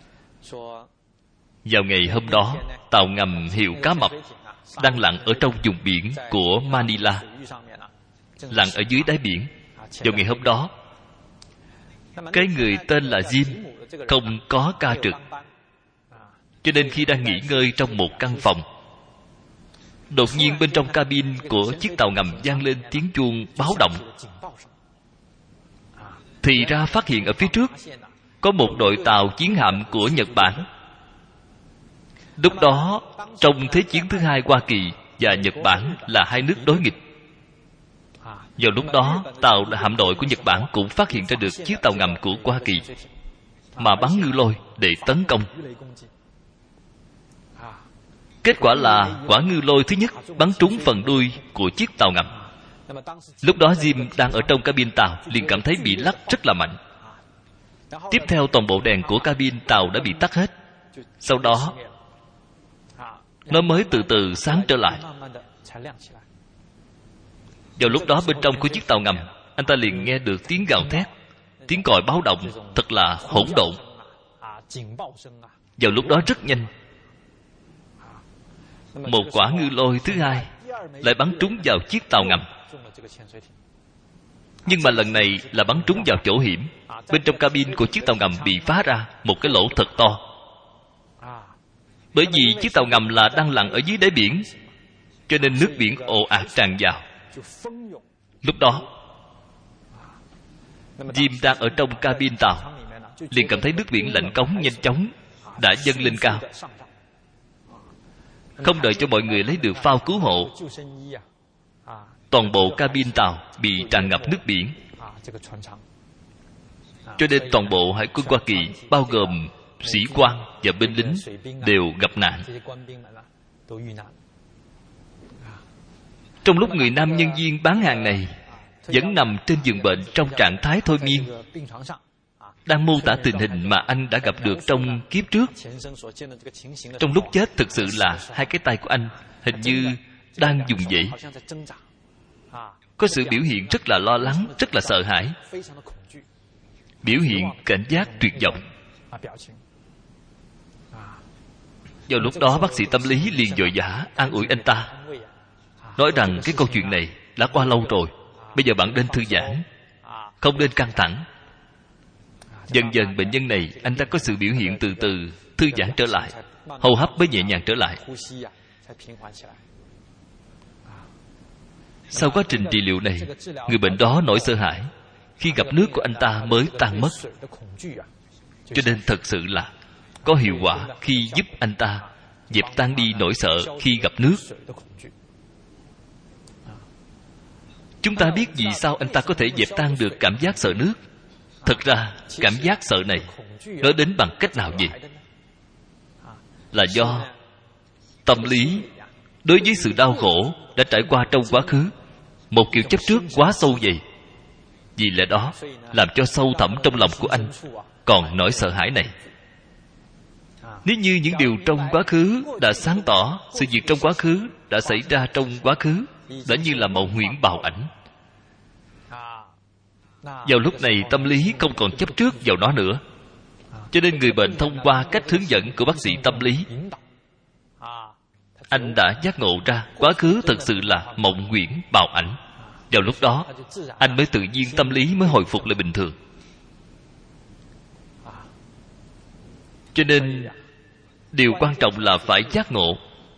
S1: vào ngày hôm đó, tàu ngầm hiệu Cá Mập đang lặn ở trong vùng biển của Manila, lặn ở dưới đáy biển. Vào ngày hôm đó, cái người tên là Jim không có ca trực, cho nên khi đang nghỉ ngơi trong một căn phòng, đột nhiên bên trong cabin của chiếc tàu ngầm vang lên tiếng chuông báo động. Thì ra phát hiện ở phía trước có một đội tàu chiến hạm của Nhật Bản. Lúc đó, trong Thế chiến thứ hai, Hoa Kỳ và Nhật Bản là hai nước đối nghịch. Vào lúc đó, tàu hạm đội của Nhật Bản cũng phát hiện ra được chiếc tàu ngầm của Hoa Kỳ, mà bắn ngư lôi để tấn công. Kết quả là quả ngư lôi thứ nhất bắn trúng phần đuôi của chiếc tàu ngầm. Lúc đó Jim đang ở trong cabin tàu liền cảm thấy bị lắc rất là mạnh. Tiếp theo toàn bộ đèn của cabin tàu đã bị tắt hết. Sau đó nó mới từ từ sáng trở lại. Vào lúc đó bên trong của chiếc tàu ngầm, anh ta liền nghe được tiếng gào thét, tiếng còi báo động thật là hỗn độn. Vào lúc đó rất nhanh, một quả ngư lôi thứ hai lại bắn trúng vào chiếc tàu ngầm. Nhưng mà lần này là bắn trúng vào chỗ hiểm. Bên trong cabin của chiếc tàu ngầm bị phá ra một cái lỗ thật to. Bởi vì chiếc tàu ngầm là đang lặn ở dưới đáy biển, cho nên nước biển ồ ạt tràn vào. Lúc đó Jim đang ở trong cabin tàu liền cảm thấy nước biển lạnh cống nhanh chóng đã dâng lên cao. Không đợi cho mọi người lấy được phao cứu hộ, toàn bộ cabin tàu bị tràn ngập nước biển. Cho nên toàn bộ hải quân Hoa Kỳ, bao gồm sĩ quan và binh lính, đều gặp nạn. Trong lúc người nam nhân viên bán hàng này vẫn nằm trên giường bệnh trong trạng thái thôi miên, đang mô tả tình hình mà anh đã gặp được trong kiếp trước. Trong lúc chết, thực sự là hai cái tay của anh hình như đang dùng dãy. Có sự biểu hiện rất là lo lắng, rất là sợ hãi, biểu hiện cảnh giác tuyệt vọng. Vào lúc đó, bác sĩ tâm lý liền vội vã an ủi anh ta, nói rằng cái câu chuyện này đã qua lâu rồi, bây giờ bạn nên thư giãn, không nên căng thẳng. Dần dần bệnh nhân này, anh ta có sự biểu hiện từ từ thư giãn trở lại, hô hấp mới nhẹ nhàng trở lại. Sau quá trình trị liệu này, người bệnh đó nỗi sợ hãi khi gặp nước của anh ta mới tan mất. Cho nên thật sự là có hiệu quả khi giúp anh ta dẹp tan đi nỗi sợ khi gặp nước. Chúng ta biết vì sao anh ta có thể dẹp tan được cảm giác sợ nước. Thật ra cảm giác sợ này nó đến bằng cách nào vậy? Là do tâm lý đối với sự đau khổ đã trải qua trong quá khứ, một kiểu chấp trước quá sâu vậy. Vì lẽ đó làm cho sâu thẳm trong lòng của anh còn nỗi sợ hãi này. Nếu như những điều trong quá khứ đã sáng tỏ, sự việc trong quá khứ đã xảy ra trong quá khứ đã như là mộng huyễn bào ảnh, vào lúc này tâm lý không còn chấp trước vào nó nữa. Cho nên người bệnh thông qua cách hướng dẫn của bác sĩ tâm lý, anh đã giác ngộ ra quá khứ thật sự là mộng huyễn bào ảnh. Vào lúc đó anh mới tự nhiên tâm lý mới hồi phục lại bình thường. Cho nên điều quan trọng là phải giác ngộ.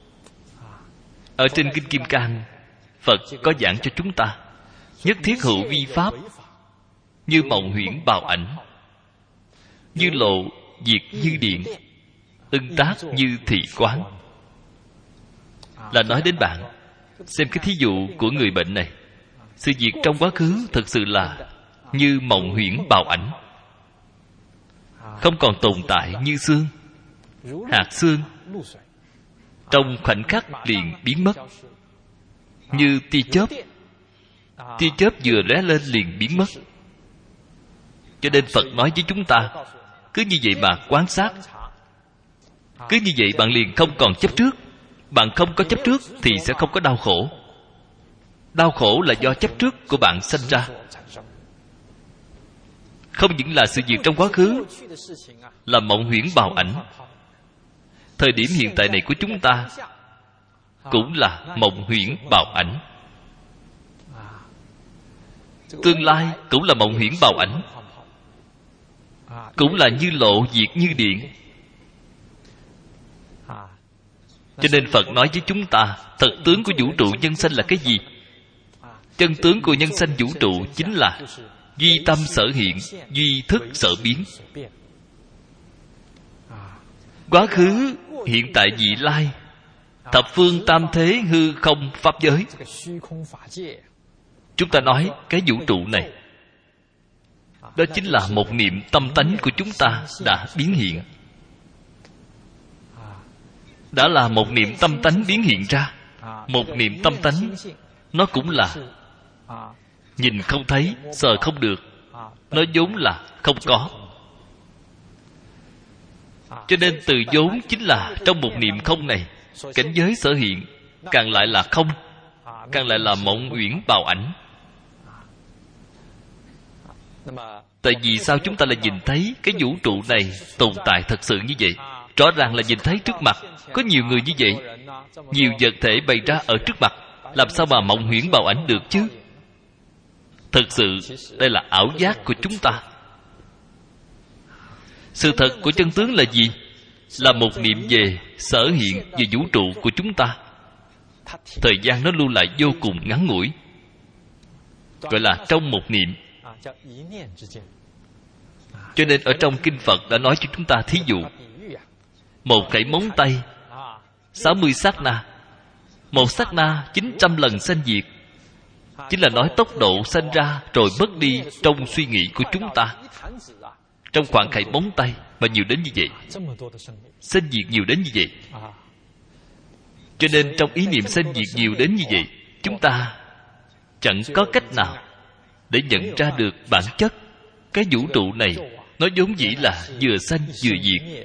S1: Ở trên Kinh Kim Cang, Phật có giảng cho chúng ta, nhất thiết hữu vi pháp, như mộng huyễn bào ảnh, như lộ diệt như điện, ưng tác như thị quán. Là nói đến bạn xem cái thí dụ của người bệnh này. Sự việc trong quá khứ thực sự là như mộng huyễn bào ảnh, không còn tồn tại như xương, hạt xương, trong khoảnh khắc liền biến mất, như tia chớp. Tia chớp vừa lóe lên liền biến mất. Cho nên Phật nói với chúng ta, cứ như vậy mà quan sát. Cứ như vậy bạn liền không còn chấp trước. Bạn không có chấp trước thì sẽ không có đau khổ. Đau khổ là do chấp trước của bạn sanh ra. Không những là sự việc trong quá khứ là mộng huyễn bào ảnh, thời điểm hiện tại này của chúng ta cũng là mộng huyễn bào ảnh. Tương lai cũng là mộng huyễn bào ảnh, cũng là như lộ diệt như điện. Cho nên Phật nói với chúng ta, thật tướng của vũ trụ nhân sanh là cái gì? Chân tướng của nhân sanh vũ trụ chính là duy tâm sở hiện, duy thức sở biến. Quá khứ, hiện tại, vị lai, thập phương tam thế hư không pháp giới. Chúng ta nói cái vũ trụ này, đó chính là một niệm tâm tánh của chúng ta đã biến hiện. Đã là một niệm tâm tánh biến hiện ra. Một niệm tâm tánh, nó cũng là nhìn không thấy, sờ không được, nó vốn là không có. Cho nên từ vốn chính là trong một niệm không này, cảnh giới sở hiện càng lại là không, càng lại là mộng huyễn bào ảnh. Tại vì sao chúng ta lại nhìn thấy cái vũ trụ này tồn tại thật sự như vậy? Rõ ràng là nhìn thấy trước mặt, có nhiều người như vậy, nhiều vật thể bày ra ở trước mặt, làm sao mà mộng huyễn bào ảnh được chứ? Thực sự đây là ảo giác của chúng ta. Sự thật của chân tướng là gì? Là một niệm về sở hiện về vũ trụ của chúng ta. Thời gian nó lưu lại vô cùng ngắn ngủi, gọi là trong một niệm. Cho nên ở trong Kinh Phật đã nói cho chúng ta thí dụ, một khẩy móng tay 60 sát na, một sát na 900 lần sanh diệt. chính là nói tốc độ sanh ra rồi mất đi trong suy nghĩ của chúng ta, trong khoảng khải bóng tay mà nhiều đến như vậy, sanh diệt nhiều đến như vậy. Cho nên trong ý niệm sanh diệt nhiều đến như vậy, chúng ta chẳng có cách nào để nhận ra được bản chất cái vũ trụ này nó vốn dĩ là vừa sanh vừa diệt.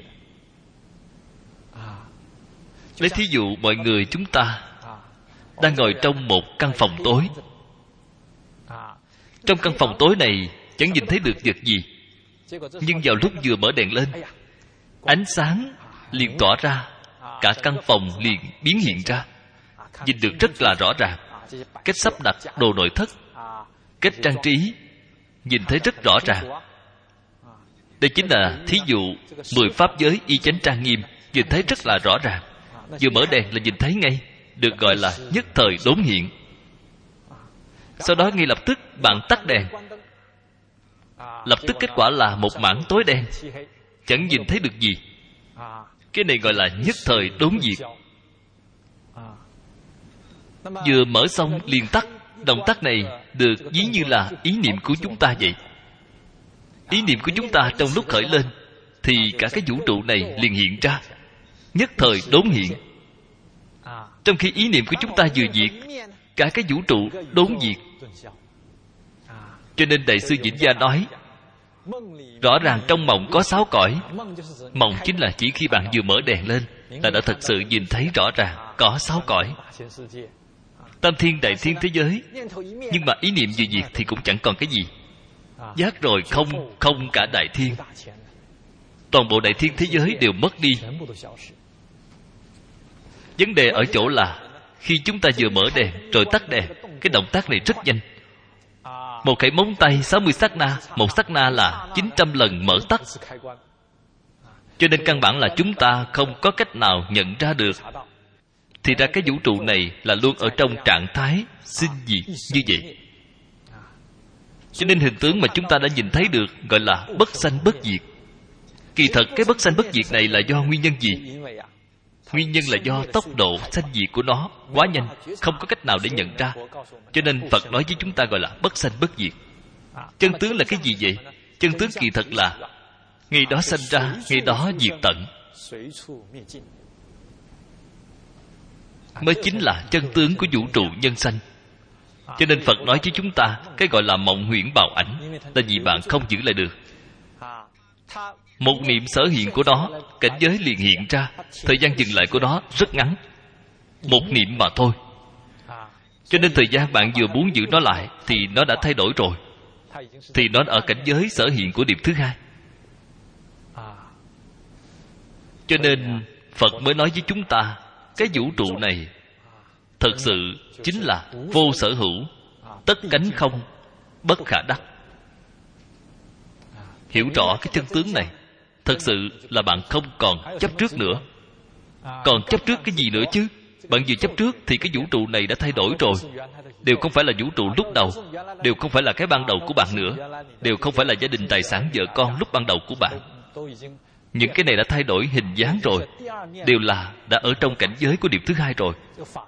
S1: Lấy thí dụ mọi người chúng ta đang ngồi trong một căn phòng tối. Trong căn phòng tối này chẳng nhìn thấy được vật gì, nhưng vào lúc vừa mở đèn lên, ánh sáng liền tỏa ra, cả căn phòng liền biến hiện ra, nhìn được rất là rõ ràng. Cách sắp đặt đồ nội thất, cách trang trí, nhìn thấy rất rõ ràng. Đây chính là thí dụ 10 pháp giới y chánh trang nghiêm, nhìn thấy rất là rõ ràng. Vừa mở đèn là nhìn thấy ngay, được gọi là nhất thời đốn hiện. Sau đó ngay lập tức bạn tắt đèn, lập tức kết quả là một mảng tối đen, chẳng nhìn thấy được gì. Cái này gọi là nhất thời đốn diệt. Vừa mở xong liền tắt. Động tác này được ví như là ý niệm của chúng ta vậy. Ý niệm của chúng ta trong lúc khởi lên thì cả cái vũ trụ này liền hiện ra, nhất thời đốn hiện. Trong khi ý niệm của chúng ta vừa diệt, cả cái vũ trụ đốn diệt. Cho nên Đại sư Vĩnh Gia nói, rõ ràng trong mộng có 6 cõi. Mộng chính là chỉ khi bạn vừa mở đèn lên là đã thật sự nhìn thấy rõ ràng có 6 cõi. Tam thiên đại thiên thế giới. Nhưng mà ý niệm vừa diệt thì cũng chẳng còn cái gì. Giác rồi không cả đại thiên. Toàn bộ đại thiên thế giới đều mất đi. Vấn đề ở chỗ là khi chúng ta vừa mở đèn rồi tắt đèn, cái động tác này rất nhanh. Một khẩy móng tay 60 sát na, một sát na là 900 lần mở tắt. Cho nên căn bản là chúng ta không có cách nào nhận ra được. Thì ra cái vũ trụ này là luôn ở trong trạng thái sinh diệt như vậy. Cho nên hình tướng mà chúng ta đã nhìn thấy được gọi là bất sanh bất diệt. Kỳ thật cái bất sanh bất diệt này là do nguyên nhân gì? Nguyên nhân là do tốc độ sanh diệt của nó quá nhanh, không có cách nào để nhận ra. Cho nên Phật nói với chúng ta gọi là bất sanh bất diệt. Chân tướng là cái gì vậy? Chân tướng kỳ thật là ngày đó sanh ra, ngày đó diệt tận, mới chính là chân tướng của vũ trụ nhân sanh. Cho nên Phật nói với chúng ta cái gọi là mộng huyễn bào ảnh là vì bạn không giữ lại được. Một niệm sở hiện của nó, cảnh giới liền hiện ra. Thời gian dừng lại của nó rất ngắn, một niệm mà thôi. Cho nên thời gian bạn vừa muốn giữ nó lại thì nó đã thay đổi rồi. Thì nó ở cảnh giới sở hiện của niệm thứ hai. Cho nên Phật mới nói với chúng ta cái vũ trụ này thật sự chính là vô sở hữu, tất cánh không, bất khả đắc. Hiểu rõ cái chân tướng này, thật sự là bạn không còn chấp trước nữa. Còn chấp trước cái gì nữa chứ? Bạn vừa chấp trước thì cái vũ trụ này đã thay đổi rồi. Đều không phải là vũ trụ lúc đầu, đều không phải là cái ban đầu của bạn nữa, đều không phải là gia đình tài sản vợ con lúc ban đầu của bạn. Những cái này đã thay đổi hình dáng rồi, đều là đã ở trong cảnh giới của điểm thứ hai rồi.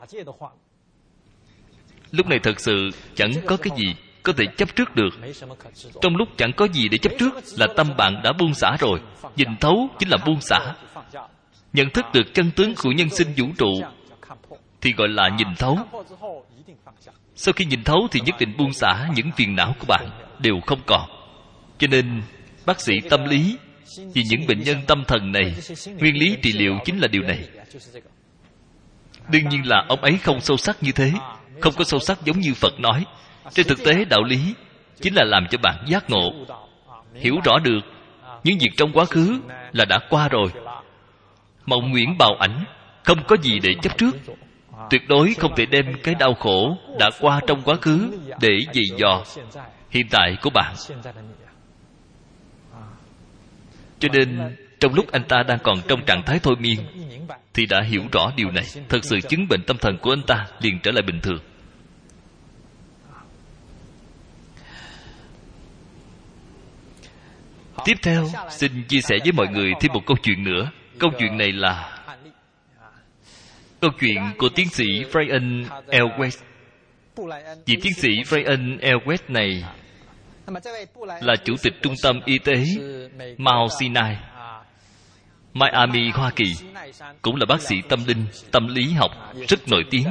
S1: Lúc này thật sự chẳng có cái gì có thể chấp trước được. Trong lúc chẳng có gì để chấp trước là tâm bạn đã buông xả rồi. Nhìn thấu chính là buông xả. Nhận thức được chân tướng của nhân sinh vũ trụ thì gọi là nhìn thấu. Sau khi nhìn thấu thì nhất định buông xả, những phiền não của bạn đều không còn. Cho nên bác sĩ tâm lý vì những bệnh nhân tâm thần này, nguyên lý trị liệu chính là điều này. Đương nhiên là ông ấy không sâu sắc như thế, không có sâu sắc giống như Phật nói. Trên thực tế đạo lý chính là làm cho bạn giác ngộ, hiểu rõ được những việc trong quá khứ là đã qua rồi. Mộng huyễn bào ảnh, không có gì để chấp trước. Tuyệt đối không thể đem cái đau khổ đã qua trong quá khứ để giày dò hiện tại của bạn. Cho nên trong lúc anh ta đang còn trong trạng thái thôi miên thì đã hiểu rõ điều này. Thật sự chứng bệnh tâm thần của anh ta liền trở lại bình thường. Tiếp theo xin chia sẻ với mọi người thêm một câu chuyện nữa. Câu chuyện này là câu chuyện của tiến sĩ Brian L. Weiss. Vị tiến sĩ Brian L. West này là chủ tịch trung tâm y tế Mount Sinai, Miami, Hoa Kỳ, cũng là bác sĩ tâm linh, tâm lý học rất nổi tiếng.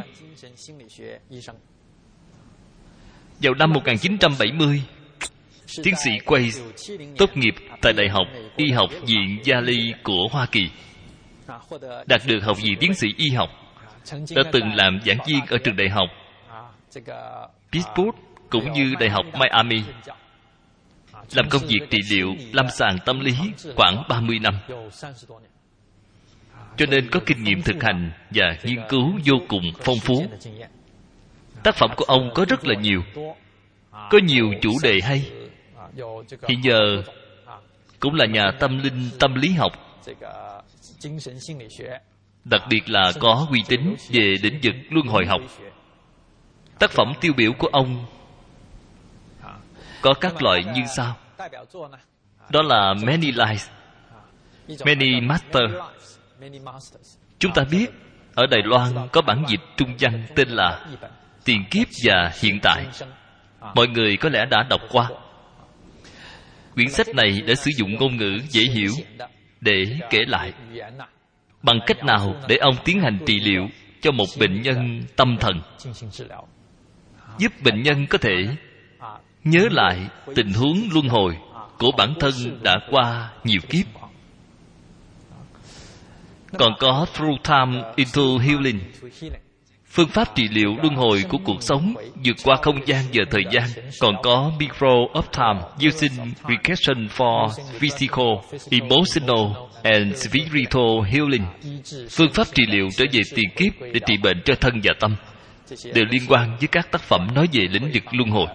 S1: Vào năm 1970, tiến sĩ Weiss tốt nghiệp tại Đại học Y học viện Yale của Hoa Kỳ, đạt được học vị tiến sĩ y học, đã từng làm giảng viên ở trường đại học Pittsburgh cũng như Đại học Miami, làm công việc trị liệu lâm sàng tâm lý khoảng 30 năm. Cho nên có kinh nghiệm thực hành và nghiên cứu vô cùng phong phú. Tác phẩm của ông có rất là nhiều, có nhiều chủ đề hay. Hiện giờ cũng là nhà tâm linh tâm lý học, đặc biệt là có uy tín về lĩnh vực luân hồi học. Tác phẩm tiêu biểu của ông có các loại như sau. Đó là Many Lives, Many Masters. Chúng ta biết ở Đài Loan có bản dịch trung văn tên là Tiền kiếp và hiện tại. Mọi người có lẽ đã đọc qua. Quyển sách này đã sử dụng ngôn ngữ dễ hiểu để kể lại bằng cách nào để ông tiến hành trị liệu cho một bệnh nhân tâm thần, giúp bệnh nhân có thể nhớ lại tình huống luân hồi của bản thân đã qua nhiều kiếp. Còn có Through Time into Healing, phương pháp trị liệu luân hồi của cuộc sống vượt qua không gian và thời gian. Còn có Micro of Time Using Regression for Physical, Emotional and Spiritual Healing, phương pháp trị liệu trở về tiền kiếp để trị bệnh cho thân và tâm, đều liên quan với các tác phẩm nói về lĩnh vực luân hồi.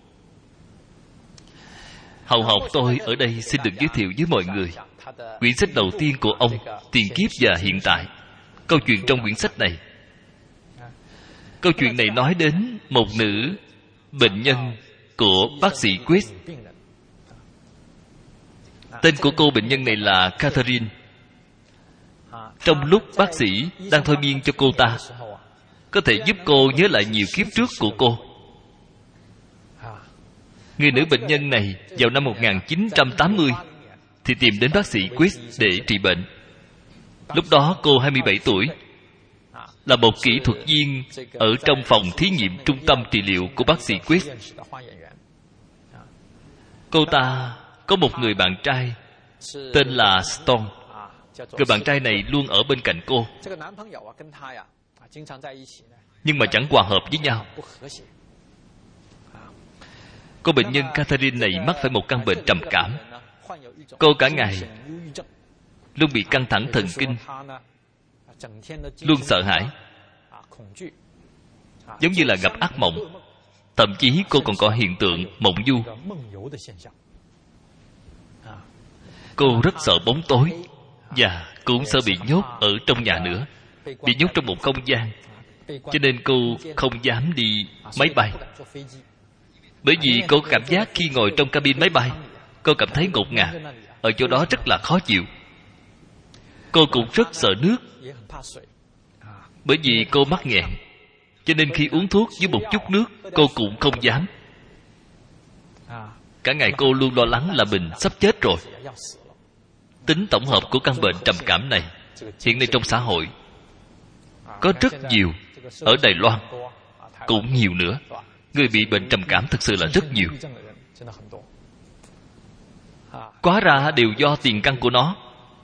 S1: Hầu học tôi ở đây xin được giới thiệu với mọi người quyển sách đầu tiên của ông, Tiền kiếp và hiện tại. Câu chuyện trong quyển sách này, câu chuyện này nói đến một nữ bệnh nhân của bác sĩ Weiss. Tên của cô bệnh nhân này là Catherine. Trong lúc bác sĩ đang thôi miên cho cô ta, có thể giúp cô nhớ lại nhiều kiếp trước của cô. Người nữ bệnh nhân này vào năm 1980 thì tìm đến bác sĩ Weiss để trị bệnh. Lúc đó cô 27 tuổi, là một kỹ thuật viên ở trong phòng thí nghiệm trung tâm trị liệu của bác sĩ Weiss. Cô ta có một người bạn trai tên là Stone. Người bạn trai này luôn ở bên cạnh cô, nhưng mà chẳng hòa hợp với nhau. Cô bệnh nhân Catherine này mắc phải một căn bệnh trầm cảm. Cô cả ngày luôn bị căng thẳng thần kinh, luôn sợ hãi, giống như là gặp ác mộng. Thậm chí cô còn có hiện tượng mộng du. Cô rất sợ bóng tối, và cũng sợ bị nhốt ở trong nhà nữa, bị nhốt trong một không gian. Cho nên cô không dám đi máy bay, bởi vì cô cảm giác khi ngồi trong cabin máy bay, cô cảm thấy ngột ngạt, ở chỗ đó rất là khó chịu. Cô cũng rất sợ nước, bởi vì cô mắc nghẹn, cho nên khi uống thuốc với một chút nước, cô cũng không dám. Cả ngày cô luôn lo lắng là mình sắp chết rồi. Tính tổng hợp của căn bệnh trầm cảm này hiện nay trong xã hội có rất nhiều. Ở Đài Loan cũng nhiều nữa. Người bị bệnh trầm cảm thực sự là rất nhiều. Quá ra đều do tiền căn của nó.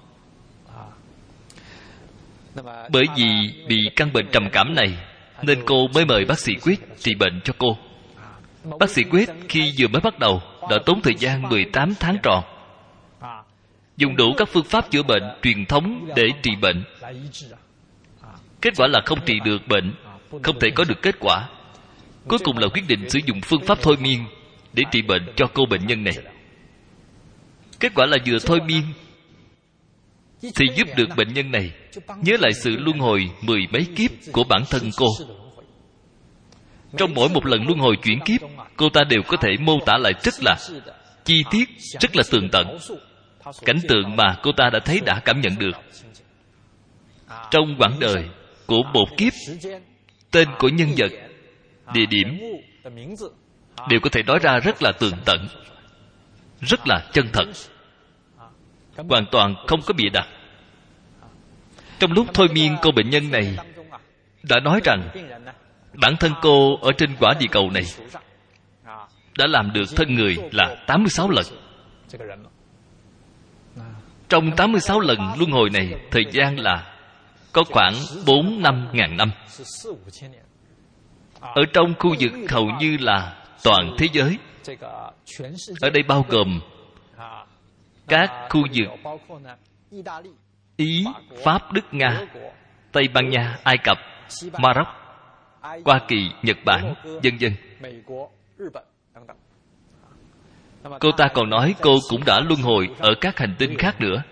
S1: Bởi vì bị căn bệnh trầm cảm này nên cô mới mời bác sĩ Quyết trị bệnh cho cô. Bác sĩ Quyết khi vừa mới bắt đầu đã tốn thời gian 18 tháng tròn, dùng đủ các phương pháp chữa bệnh truyền thống để trị bệnh. Kết quả là không trị được bệnh, không thể có được kết quả. Cuối cùng là quyết định sử dụng phương pháp thôi miên để trị bệnh cho cô bệnh nhân này. Kết quả là vừa thôi miên thì giúp được bệnh nhân này nhớ lại sự luân hồi 10 mấy kiếp của bản thân cô. Trong mỗi một lần luân hồi chuyển kiếp, cô ta đều có thể mô tả lại rất là chi tiết, rất là tường tận cảnh tượng mà cô ta đã thấy, đã cảm nhận được. Trong quãng đời của một kiếp, tên của nhân vật địa điểm đều có thể nói ra rất là tường tận, rất là chân thật, hoàn toàn không có bịa đặt. Trong lúc thôi miên cô bệnh nhân này đã nói rằng bản thân cô ở trên quả địa cầu này đã làm được thân người là 86 lần. Trong 86 lần luân hồi này, thời gian là có khoảng 4-5 ngàn năm. Ở trong khu vực hầu như là toàn thế giới. Ở đây bao gồm các khu vực Ý, Pháp, Đức, Nga, Tây Ban Nha, Ai Cập, Maroc, Hoa Kỳ, Nhật Bản, vân vân. Cô ta còn nói cô cũng đã luân hồi ở các hành tinh khác nữa.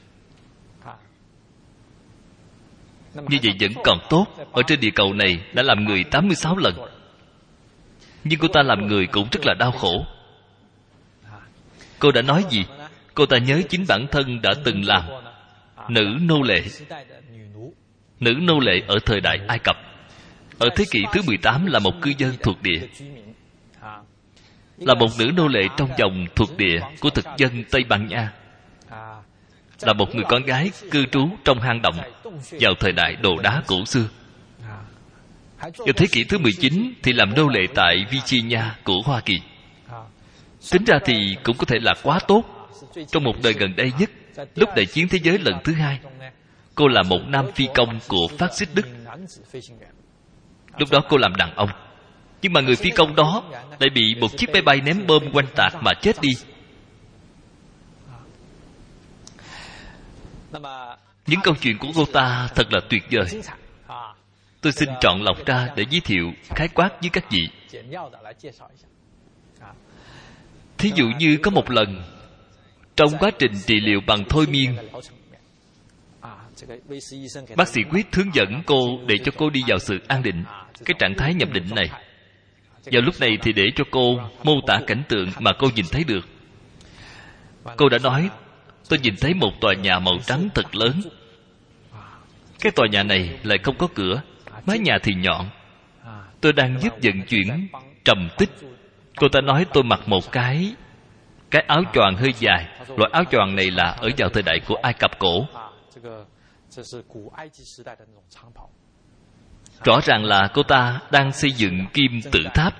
S1: Như vậy vẫn còn tốt. Ở trên địa cầu này đã làm người 86 lần. Nhưng cô ta làm người cũng rất là đau khổ. Cô đã nói gì? Cô ta nhớ chính bản thân đã từng làm nữ nô lệ. Nữ nô lệ ở thời đại Ai Cập. Ở thế kỷ thứ 18 là một cư dân thuộc địa. Là một nữ nô lệ trong vòng thuộc địa của thực dân Tây Ban Nha. Là một người con gái cư trú trong hang động vào thời đại đồ đá cổ xưa. Vào thế kỷ thứ 19 thì làm nô lệ tại Virginia của Hoa Kỳ. Tính ra thì cũng có thể là quá tốt. Trong một đời gần đây nhất, lúc Đại chiến thế giới lần thứ hai, cô là một nam phi công của phát xít Đức. Lúc đó cô làm đàn ông. Nhưng mà người phi công đó lại bị một chiếc máy bay ném bom oanh tạc mà chết đi. Những câu chuyện của cô ta thật là tuyệt vời. Tôi xin chọn lọc ra để giới thiệu khái quát với các vị. Thí dụ như có một lần, trong quá trình trị liệu bằng thôi miên, bác sĩ Quyết hướng dẫn cô để cho cô đi vào sự an định, cái trạng thái nhập định này. Vào lúc này thì để cho cô mô tả cảnh tượng mà cô nhìn thấy được. Cô đã nói, tôi nhìn thấy một tòa nhà màu trắng thật lớn. Cái tòa nhà này lại không có cửa, mái nhà thì nhọn. Tôi đang giúp vận chuyển trầm tích. Cô ta nói tôi mặc một cái áo choàng hơi dài. Loại áo choàng này là ở vào thời đại của Ai Cập cổ. Rõ ràng là cô ta đang xây dựng kim tự tháp,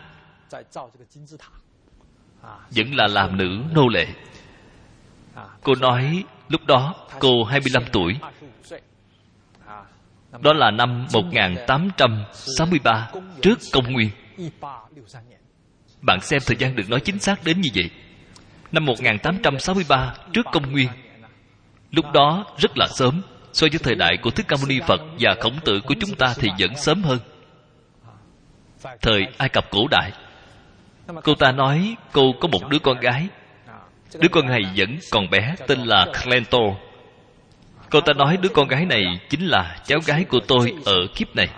S1: vẫn là làm nữ nô lệ. Cô nói lúc đó cô 25 tuổi. Đó là năm 1863 trước công nguyên. Bạn xem thời gian được nói chính xác đến như vậy. Năm 1863 trước công nguyên. Lúc đó rất là sớm. So với thời đại của Thích Ca Mâu Ni Phật và Khổng Tử của chúng ta thì vẫn sớm hơn. Thời Ai Cập cổ đại. Cô ta nói cô có một đứa con gái. Đứa con này vẫn còn bé, tên là Clento. Cô ta nói đứa con gái này chính là cháu gái của tôi ở kiếp này.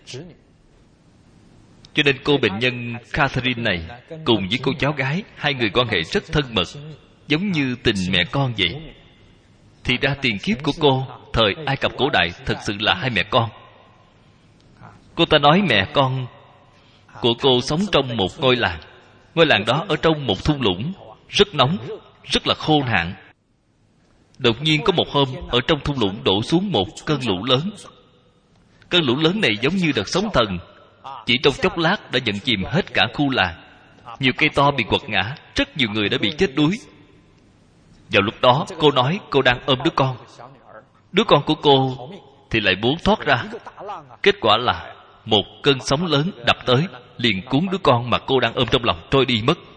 S1: Cho nên cô bệnh nhân Catherine này cùng với cô cháu gái, hai người quan hệ rất thân mật, giống như tình mẹ con vậy. Thì ra tiền kiếp của cô thời Ai Cập cổ đại thật sự là hai mẹ con. Cô ta nói mẹ con của cô sống trong một ngôi làng. Ngôi làng đó ở trong một thung lũng rất nóng, rất là khô hạn. Đột nhiên có một hôm, ở trong thung lũng đổ xuống một cơn lũ lớn. Cơn lũ lớn này giống như đợt sóng thần, chỉ trong chốc lát đã nhận chìm hết cả khu làng. Nhiều cây to bị quật ngã, rất nhiều người đã bị chết đuối. Vào lúc đó cô nói cô đang ôm đứa con. Đứa con của cô thì lại muốn thoát ra. Kết quả là một cơn sóng lớn đập tới, liền cuốn đứa con mà cô đang ôm trong lòng trôi đi mất.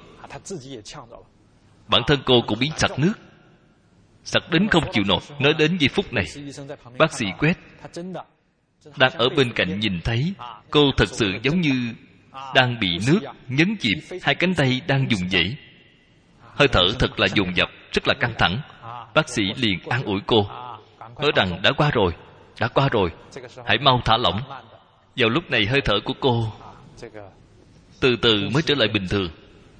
S1: Bản thân cô cũng biến sặc nước, sặc đến không chịu nổi. Nói đến giây phút này, bác sĩ Quét đang ở bên cạnh nhìn thấy cô thật sự giống như đang bị nước nhấn chìm, hai cánh tay đang dùng dãy, hơi thở thật là dồn dập, rất là căng thẳng. Bác sĩ liền an ủi cô, nói rằng đã qua rồi, đã qua rồi, hãy mau thả lỏng. Vào lúc này hơi thở của cô từ từ mới trở lại bình thường.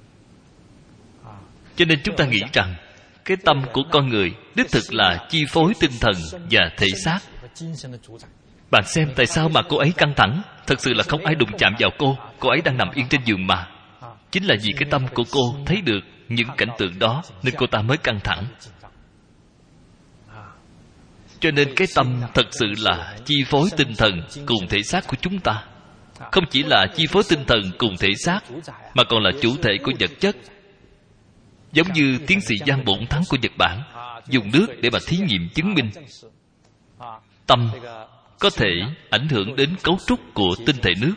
S1: Cho nên chúng ta nghĩ rằng cái tâm của con người đích thực là chi phối tinh thần và thể xác. Bạn xem tại sao mà cô ấy căng thẳng. Thật sự là không ai đụng chạm vào cô. Cô ấy đang nằm yên trên giường mà. Chính là vì cái tâm của cô thấy được những cảnh tượng đó, nên cô ta mới căng thẳng. Cho nên cái tâm thật sự là chi phối tinh thần cùng thể xác của chúng ta. Không chỉ là chi phối tinh thần cùng thể xác, mà còn là chủ thể của vật chất. Giống như tiến sĩ Giang Bổn Thắng của Nhật Bản dùng nước để mà thí nghiệm chứng minh tâm có thể ảnh hưởng đến cấu trúc của tinh thể nước.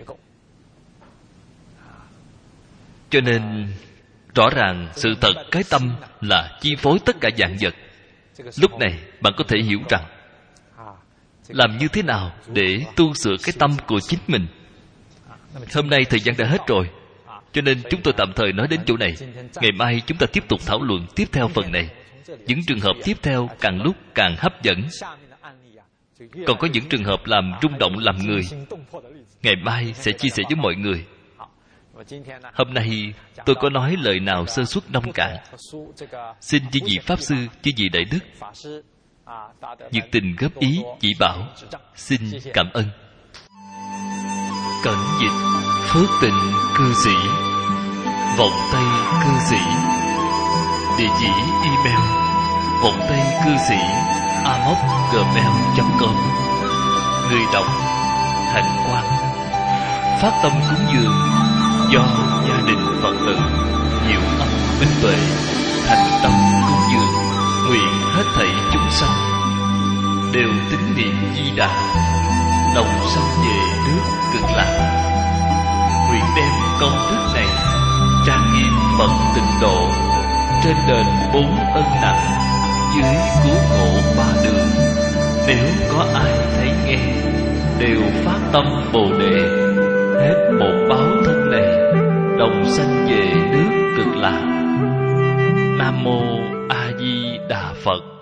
S1: Cho nên rõ ràng sự thật cái tâm là chi phối tất cả vạn vật. Lúc này bạn có thể hiểu rằng làm như thế nào để tu sửa cái tâm của chính mình. Hôm nay thời gian đã hết rồi, cho nên chúng tôi tạm thời nói đến chỗ này. Ngày mai chúng ta tiếp tục thảo luận tiếp theo phần này. Những trường hợp tiếp theo càng lúc càng hấp dẫn. Còn có những trường hợp làm rung động làm người, ngày mai sẽ chia sẻ với mọi người. Hôm nay tôi có nói lời nào sơ suất nông cạn, xin chư vị Pháp Sư, chư vị Đại Đức nhiệt tình góp ý chỉ bảo. Xin cảm ơn. Cẩn dịch Phước Tịnh Cư Sĩ, Vọng Tây Cư Sĩ. Địa chỉ email vọng tây cư sĩ amos@gmail.com. Người đọc Hạnh Quang. Phát tâm cúng dường do gia đình Phật tử Diệu Âm Minh Tuệ thành tâm cúng dường, nguyện hết thảy chúng sanh đều tín niệm Di Đà, đồng sanh về nước Cực Lạc. Nguyện đem công đức này trang nghiêm Phật Tịnh Độ, trên đền 4 ân nặng, dưới cứu khổ 3 đường. Nếu có ai thấy nghe, đều phát tâm Bồ Đề, hết một báo thân này, đồng sanh về nước Cực Lạc. Nam Mô A Di Đà Phật.